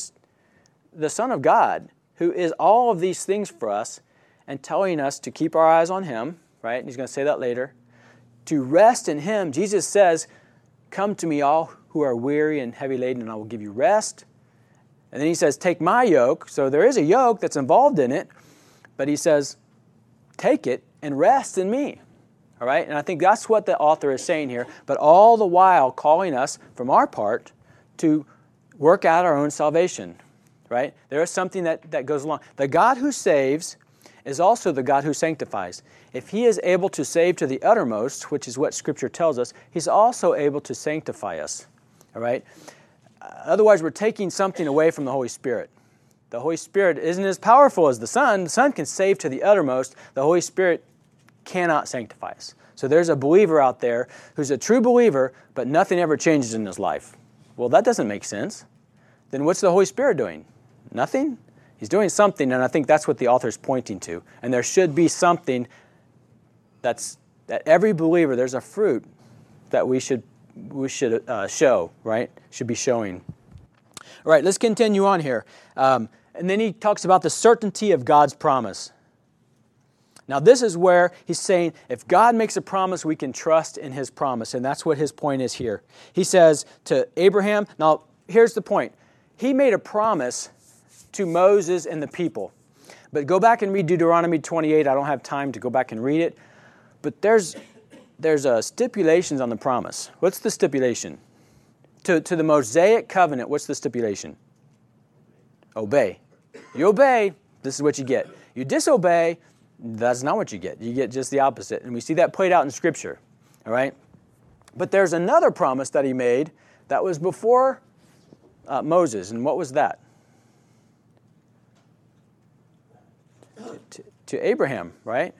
the Son of God, who is all of these things for us, and telling us to keep our eyes on Him, right? And he's going to say that later. To rest in Him. Jesus says, come to me all who are weary and heavy laden, and I will give you rest. And then he says, take my yoke. So there is a yoke that's involved in it, but he says, take it and rest in me. All right? And I think that's what the author is saying here, but all the while calling us from our part to work out our own salvation. Right? There is something that goes along. The God who saves is also the God who sanctifies. If He is able to save to the uttermost, which is what Scripture tells us, He's also able to sanctify us. All right? Otherwise, we're taking something away from the Holy Spirit. The Holy Spirit isn't as powerful as the Son. The Son can save to the uttermost. The Holy Spirit cannot sanctify us. So there's a believer out there who's a true believer, but nothing ever changes in his life. Well, that doesn't make sense. Then what's the Holy Spirit doing? Nothing? He's doing something, and I think that's what the author's pointing to. And there should be something that's that every believer, there's a fruit that we should show, right? Should be showing. All right, let's continue on here. And then he talks about the certainty of God's promise. Now, this is where he's saying if God makes a promise, we can trust in his promise. And that's what his point is here. He says to Abraham, now, here's the point. He made a promise to Moses and the people. But go back and read Deuteronomy 28. I don't have time to go back and read it. But there's stipulations on the promise. What's the stipulation? To the Mosaic covenant, what's the stipulation? Obey. You obey, this is what you get. You disobey, that's not what you get. You get just the opposite. And we see that played out in Scripture. All right? But there's another promise that he made that was before Moses. And what was that? To Abraham, right?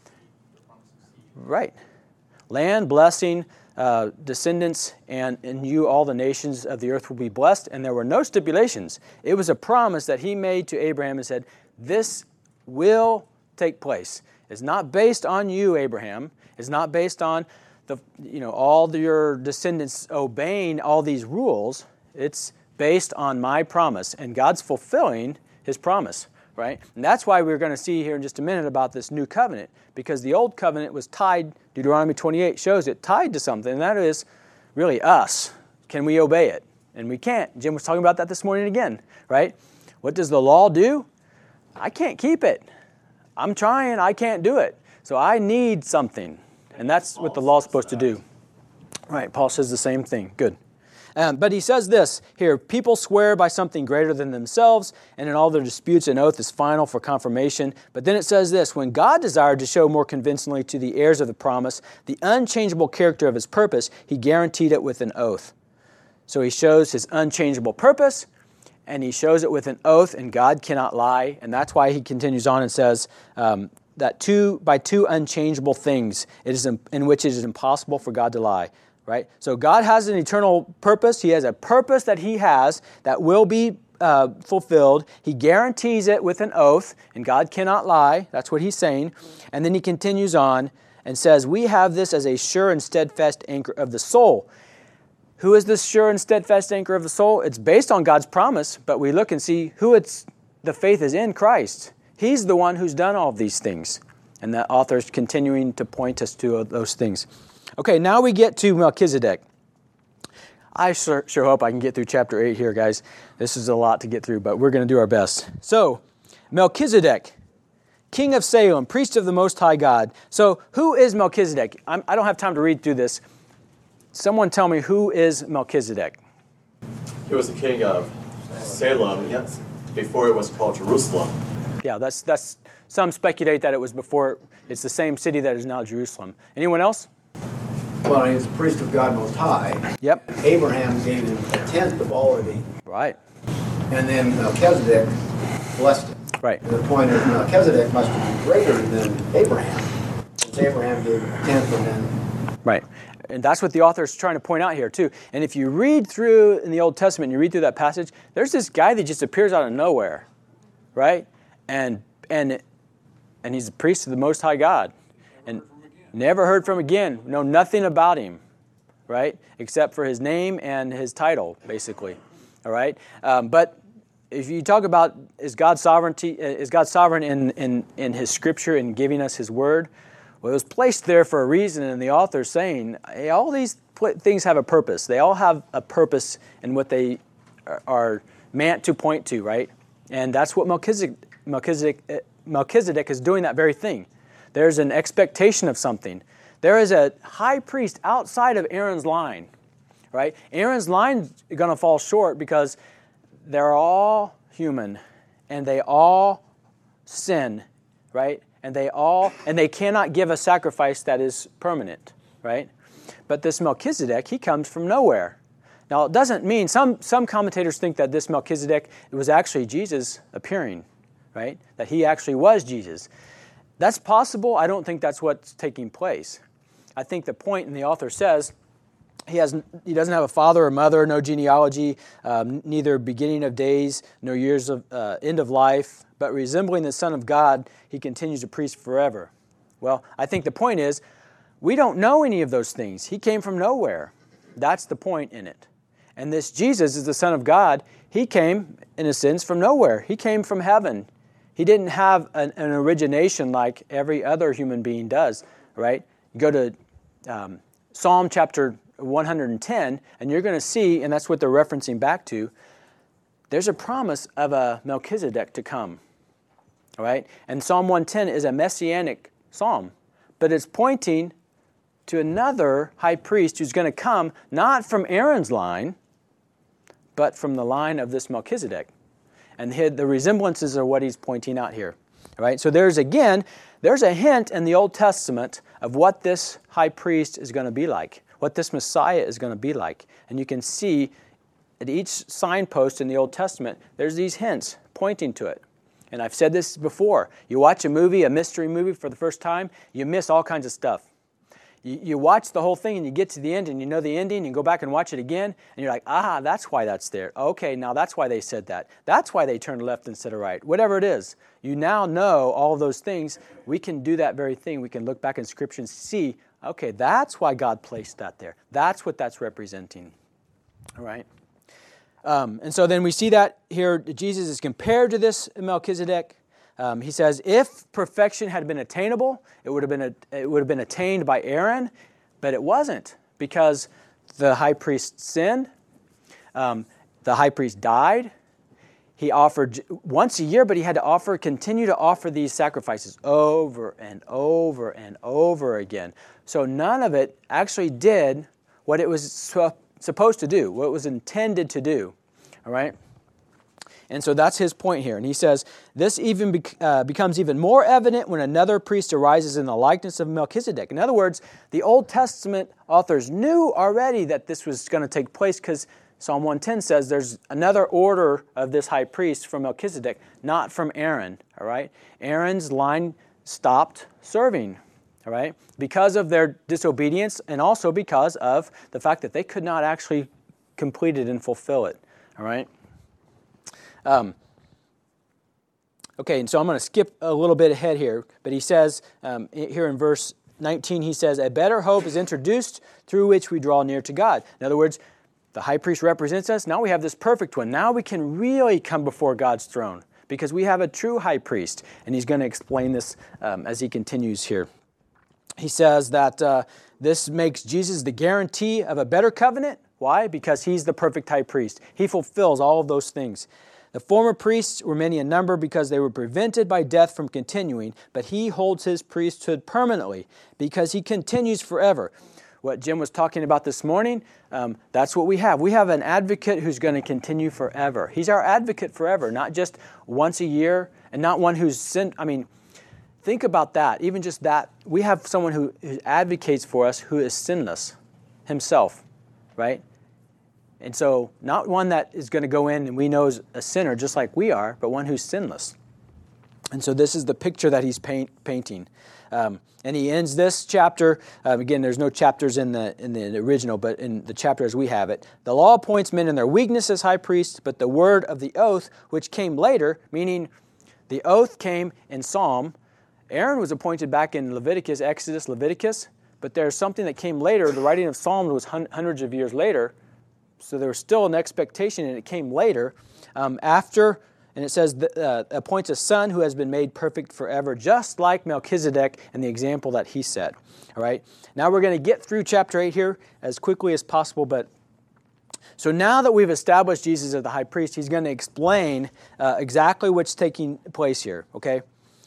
Right. Land, blessing, descendants, and in you all the nations of the earth will be blessed. And there were no stipulations. It was a promise that he made to Abraham and said, this will take place. It's not based on you, Abraham. It's not based on all your descendants obeying all these rules. It's based on my promise. And God's fulfilling his promise. Right? And that's why we're going to see here in just a minute about this new covenant, because the old covenant was tied, Deuteronomy 28 shows it, tied to something, and that is really us. Can we obey it? And we can't. Jim was talking about that this morning again, right? What does the law do? I can't keep it. I'm trying, I can't do it. So I need something, and that's what the law is supposed to do. Right, Paul says the same thing. Good. But he says this here, people swear by something greater than themselves, and in all their disputes an oath is final for confirmation. But then it says this, when God desired to show more convincingly to the heirs of the promise the unchangeable character of his purpose, he guaranteed it with an oath. So he shows his unchangeable purpose, and he shows it with an oath, and God cannot lie. And that's why he continues on and says that by two unchangeable things it is in which it is impossible for God to lie. Right? So God has an eternal purpose. He has a purpose that he has that will be fulfilled. He guarantees it with an oath, and God cannot lie. That's what he's saying. And then he continues on and says, we have this as a sure and steadfast anchor of the soul. Who is this sure and steadfast anchor of the soul? It's based on God's promise, but we look and see the faith is in Christ. He's the one who's done all of these things. And the author is continuing to point us to those things. Okay, now we get to Melchizedek. I sure hope I can get through chapter 8 here, guys. This is a lot to get through, but we're going to do our best. So, Melchizedek, king of Salem, priest of the Most High God. So, who is Melchizedek? I don't have time to read through this. Someone tell me, who is Melchizedek? He was the king of Salem before it was called Jerusalem. Yeah, that's some speculate that it was before. It's the same city that is now Jerusalem. Anyone else? Well, he's a priest of God Most High. Yep. Abraham gave him a tenth of all of it. Right. And then Melchizedek blessed him. Right. And the point is Melchizedek must have been greater than Abraham, since Abraham gave him a tenth and then... Right. And that's what the author is trying to point out here, too. And if you read through in the Old Testament, you read through that passage, there's this guy that just appears out of nowhere, right? And he's a priest of the Most High God. And never heard from again. Know nothing about him, right? Except for his name and his title, basically. All right? But if you talk about is God sovereign in his Scripture and giving us his word? Well, it was placed there for a reason, and the author is saying, hey, all these things have a purpose. They all have a purpose in what they are meant to point to, right? And that's what Melchizedek is doing, that very thing. There's an expectation of something. There is a high priest outside of Aaron's line, right? Aaron's line is going to fall short because they're all human and they all sin, right? And they cannot give a sacrifice that is permanent, right? But this Melchizedek, he comes from nowhere. Now, it doesn't mean, some commentators think that this Melchizedek, it was actually Jesus appearing, right? That he actually was Jesus. That's possible. I don't think that's what's taking place. I think the point, and the author says, he doesn't have a father or mother, no genealogy, neither beginning of days, nor years of end of life, but resembling the Son of God, he continues to priest forever. Well, I think the point is, We don't know any of those things. He came from nowhere. That's the point in it. And this Jesus is the Son of God. He came, in a sense, from nowhere. He came from heaven. He didn't have an origination like every other human being does, right? You go to Psalm chapter 110, and you're going to see, and that's what they're referencing back to, there's a promise of a Melchizedek to come, all right? And Psalm 110 is a messianic psalm, but it's pointing to another high priest who's going to come not from Aaron's line, but from the line of this Melchizedek. And the resemblances are what he's pointing out here. All right? So there's a hint in the Old Testament of what this high priest is going to be like, what this Messiah is going to be like. And you can see at each signpost in the Old Testament, there's these hints pointing to it. And I've said this before. You watch a movie, a mystery movie for the first time, you miss all kinds of stuff. You watch the whole thing and you get to the end and you know the ending, and you go back and watch it again, and you're like, that's why that's there. Okay, now that's why they said that. That's why they turned left instead of right. Whatever it is, you now know all of those things. We can do that very thing. We can look back in Scripture and see, okay, that's why God placed that there. That's what that's representing. All right? And so then we see that here Jesus is compared to this Melchizedek. He says, if perfection had been attainable, it would have been attained by Aaron, but it wasn't, because the high priest sinned. The high priest died. He offered once a year, but he had to continue to offer these sacrifices over and over and over again. So none of it actually did what it was supposed to do, what it was intended to do. All right? And so that's his point here. And he says, this even becomes even more evident when another priest arises in the likeness of Melchizedek. In other words, the Old Testament authors knew already that this was going to take place, because Psalm 110 says there's another order of this high priest from Melchizedek, not from Aaron. All right? Aaron's line stopped serving. All right? Because of their disobedience, and also because of the fact that they could not actually complete it and fulfill it. All right? Okay, and so I'm going to skip a little bit ahead here, but he says, here in verse 19, he says, a better hope is introduced through which we draw near to God. In other words, the high priest represents us. Now we have this perfect one. Now we can really come before God's throne, because we have a true high priest. And he's going to explain this as he continues here. He says that this makes Jesus the guarantee of a better covenant. Why? Because he's the perfect high priest. He fulfills all of those things. The former priests were many in number because they were prevented by death from continuing, but he holds his priesthood permanently because he continues forever. What Jim was talking about this morning, that's what we have. We have an advocate who's going to continue forever. He's our advocate forever, not just once a year, and not one who's sinned. I mean, think about that. Even just that, we have someone who advocates for us who is sinless himself, right? And so, not one that is going to go in and we know is a sinner just like we are, but one who's sinless. And so this is the picture that he's painting. And he ends this chapter, again, there's no chapters in the original, but in the chapter as we have it. The law appoints men in their weakness as high priests, but the word of the oath, which came later, meaning the oath came in Psalm. Aaron was appointed back in Leviticus, Exodus, Leviticus, but there's something that came later. The writing of Psalms was hundreds of years later. So there was still an expectation, and it came later. After, and it says, appoints a son who has been made perfect forever, just like Melchizedek and the example that he set. All right. Now we're going to get through chapter 8 here as quickly as possible. But so now that we've established Jesus as the high priest, he's going to explain exactly what's taking place here. Okay.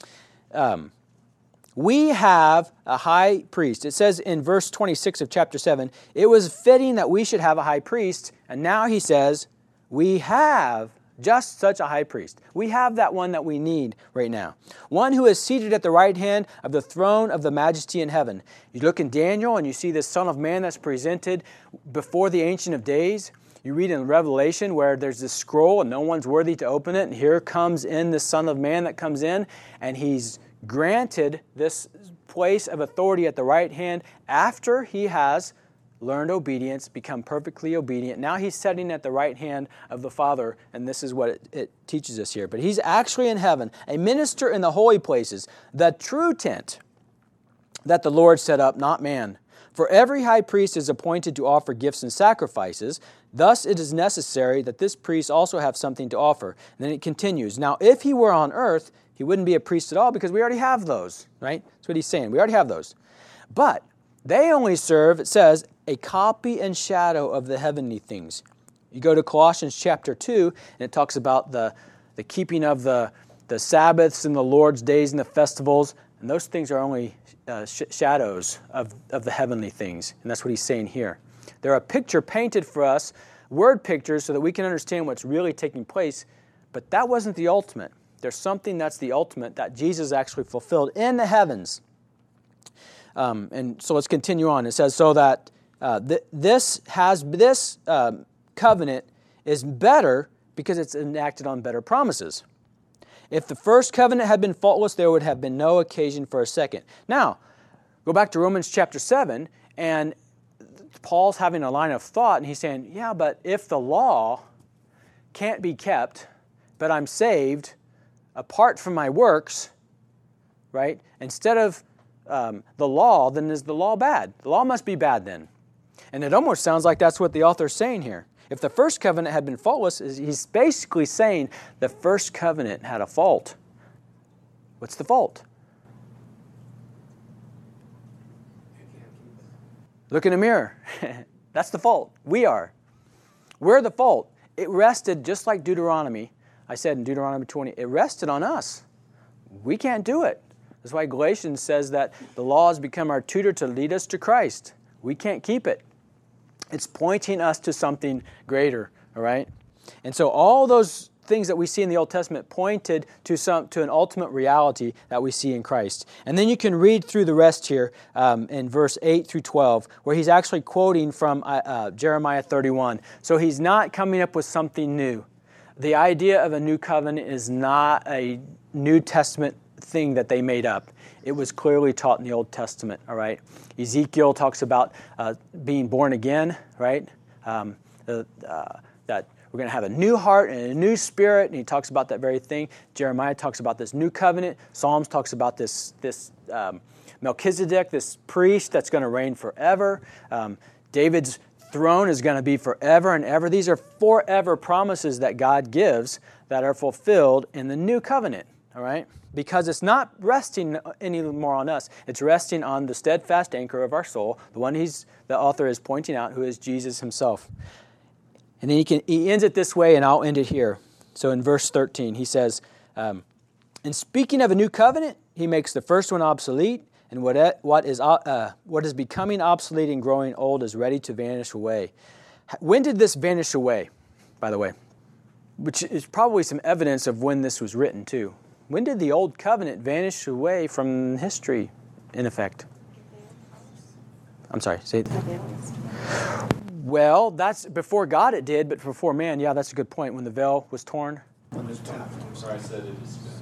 We have a high priest. It says in verse 26 of chapter 7, it was fitting that we should have a high priest. And now he says, we have just such a high priest. We have that one that we need right now. One who is seated at the right hand of the throne of the majesty in heaven. You look in Daniel and you see this Son of Man that's presented before the Ancient of Days. You read in Revelation where there's this scroll and no one's worthy to open it. And here comes in the Son of Man that comes in, and he's granted this place of authority at the right hand after he has learned obedience, become perfectly obedient. Now he's sitting at the right hand of the Father, and this is what it teaches us here. But he's actually in heaven, a minister in the holy places, the true tent, that the Lord set up, not man. For every high priest is appointed to offer gifts and sacrifices. Thus it is necessary that this priest also have something to offer. And then it continues. Now, if he were on earth, he wouldn't be a priest at all because we already have those, right? That's what he's saying. We already have those. But they only serve, it says, a copy and shadow of the heavenly things. You go to Colossians chapter 2, and it talks about the keeping of the Sabbaths and the Lord's days and the festivals. And those things are only shadows of the heavenly things. And that's what he's saying here. They're a picture painted for us, word pictures, so that we can understand what's really taking place. But that wasn't the ultimate. There's something that's the ultimate that Jesus actually fulfilled in the heavens. And so let's continue on. It says, so that this covenant is better because it's enacted on better promises. If the first covenant had been faultless, there would have been no occasion for a second. Now, go back to Romans chapter 7, and Paul's having a line of thought, and he's saying, yeah, but if the law can't be kept, but I'm saved apart from my works, right? Instead of the law, then is the law bad? The law must be bad then. And it almost sounds like that's what the author's saying here. If the first covenant had been faultless, he's basically saying the first covenant had a fault. What's the fault? Look in the mirror. That's the fault. We're the fault. It rested, just like Deuteronomy. I said in Deuteronomy 20, it rested on us. We can't do it. That's why Galatians says that the law has become our tutor to lead us to Christ. We can't keep it. It's pointing us to something greater, all right? And so all those things that we see in the Old Testament pointed to an ultimate reality that we see in Christ. And then you can read through the rest here in verse 8 through 12, where he's actually quoting from Jeremiah 31. So he's not coming up with something new. The idea of a new covenant is not a New Testament thing that they made up. It was clearly taught in the Old Testament, all right? Ezekiel talks about being born again, right? That we're going to have a new heart and a new spirit, and he talks about that very thing. Jeremiah talks about this new covenant. Psalms talks about this Melchizedek, this priest that's going to reign forever. David's throne is going to be forever and ever. These are forever promises that God gives that are fulfilled in the new covenant, all right? Because it's not resting anymore on us. It's resting on the steadfast anchor of our soul, the one the author is pointing out, who is Jesus himself. And then he ends it this way, and I'll end it here. So in verse 13, he says, in speaking of a new covenant, he makes the first one obsolete, and what is becoming obsolete and growing old is ready to vanish away. When did this vanish away, by the way? Which is probably some evidence of when this was written, too. When did the old covenant vanish away from history, in effect? I'm sorry, say it. Well, that's before God it did, but before man, yeah, that's a good point. When the veil was torn. I'm sorry, I said it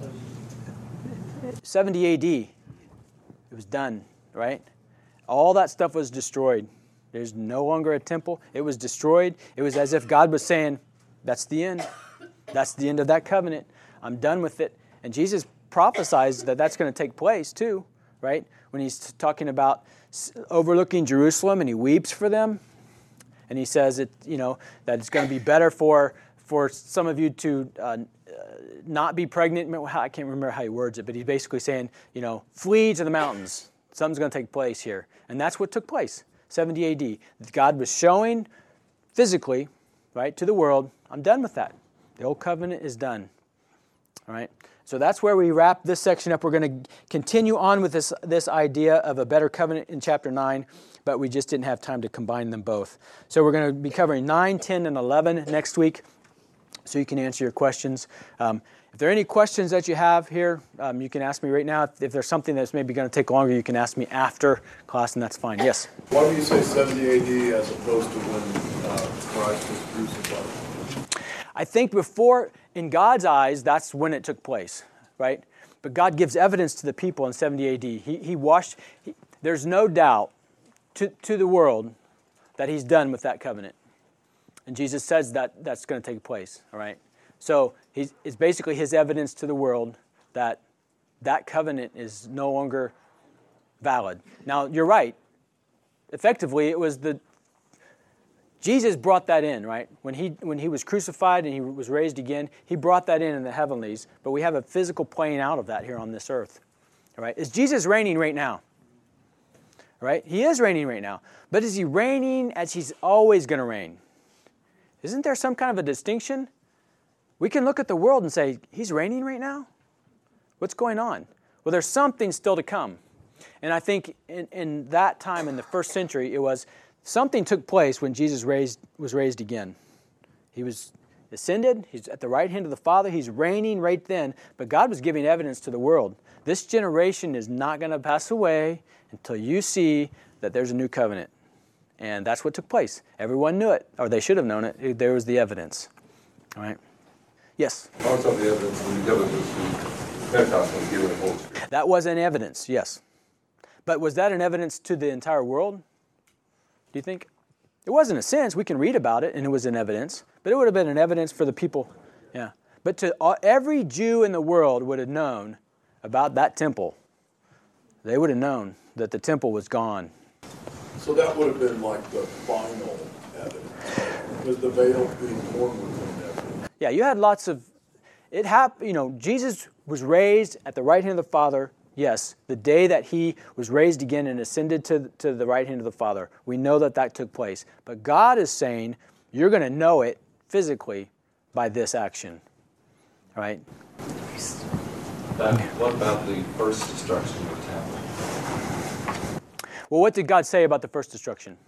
is 70 AD. It was done, right? All that stuff was destroyed. There's no longer a temple. It was destroyed. It was as if God was saying, that's the end. That's the end of that covenant. I'm done with it. And Jesus prophesies that that's going to take place too, right? When he's talking about overlooking Jerusalem and he weeps for them. And he says that it's going to be better for some of you to not be pregnant. I can't remember how he words it, but he's basically saying, flee to the mountains. Something's going to take place here. And that's what took place, 70 AD. God was showing physically, right, to the world, I'm done with that. The old covenant is done. All right? So that's where we wrap this section up. We're going to continue on with this idea of a better covenant in chapter 9, but we just didn't have time to combine them both. So we're going to be covering 9, 10, and 11 next week, so you can answer your questions. If there are any questions that you have here, you can ask me right now. If there's something that's maybe going to take longer, you can ask me after class, and that's fine. Yes? Why do you say 70 AD as opposed to when Christ was crucified? I think in God's eyes, that's when it took place, right? But God gives evidence to the people in 70 AD. There's no doubt to the world that he's done with that covenant. And Jesus says that that's going to take place, all right? So it's basically his evidence to the world that that covenant is no longer valid. Now, you're right. Effectively, it was Jesus brought that in, right? When he was crucified and he was raised again, he brought that in the heavenlies, but we have a physical playing out of that here on this earth. All right? Is Jesus reigning right now? Right? He is reigning right now. But is he reigning as he's always going to reign? Isn't there some kind of a distinction? We can look at the world and say, he's reigning right now? What's going on? Well, there's something still to come. And I think in that time, in the first century, it was something took place when Jesus was raised again. He was ascended. He's at the right hand of the Father. He's reigning right then. But God was giving evidence to the world. This generation is not going to pass away until you see that there's a new covenant. And that's what took place. Everyone knew it, or they should have known it. There was the evidence. All right? Yes? I was on the evidence when the evidence was Pentecost when given the Holy Spirit. That was an evidence, yes. But was that an evidence to the entire world? Do you think? It was in a sense. We can read about it, and it was an evidence. But it would have been an evidence for the people. Yeah. But to every Jew in the world would have known about that temple. They would have known that the temple was gone. So that would have been like the final evidence, because the veil being torn would have been evidence. Yeah, you had lots of, it happened, Jesus was raised at the right hand of the Father, yes, the day that he was raised again and ascended to the right hand of the Father. We know that took place. But God is saying, you're going to know it physically by this action. All right? What about the first destruction of the temple? Well, what did God say about the first destruction?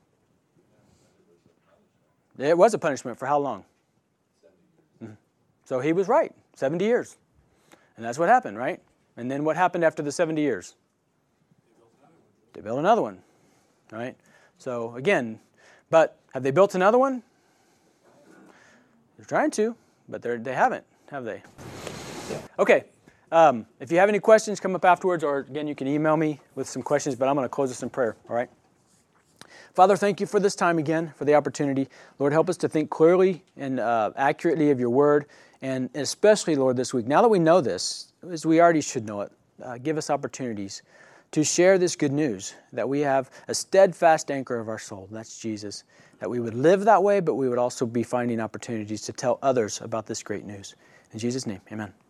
It was a punishment for how long? So he was right, 70 years. And that's what happened, right? And then what happened after the 70 years? They built another one, right? So again, but have they built another one? They're trying to, but they haven't, have they? Okay. If you have any questions, come up afterwards, or again, you can email me with some questions, but I'm going to close this in prayer, all right? Father, thank you for this time again, for the opportunity. Lord, help us to think clearly and accurately of your word, and especially, Lord, this week. Now that we know this, as we already should know it, give us opportunities to share this good news, that we have a steadfast anchor of our soul, that's Jesus, that we would live that way, but we would also be finding opportunities to tell others about this great news. In Jesus' name, amen.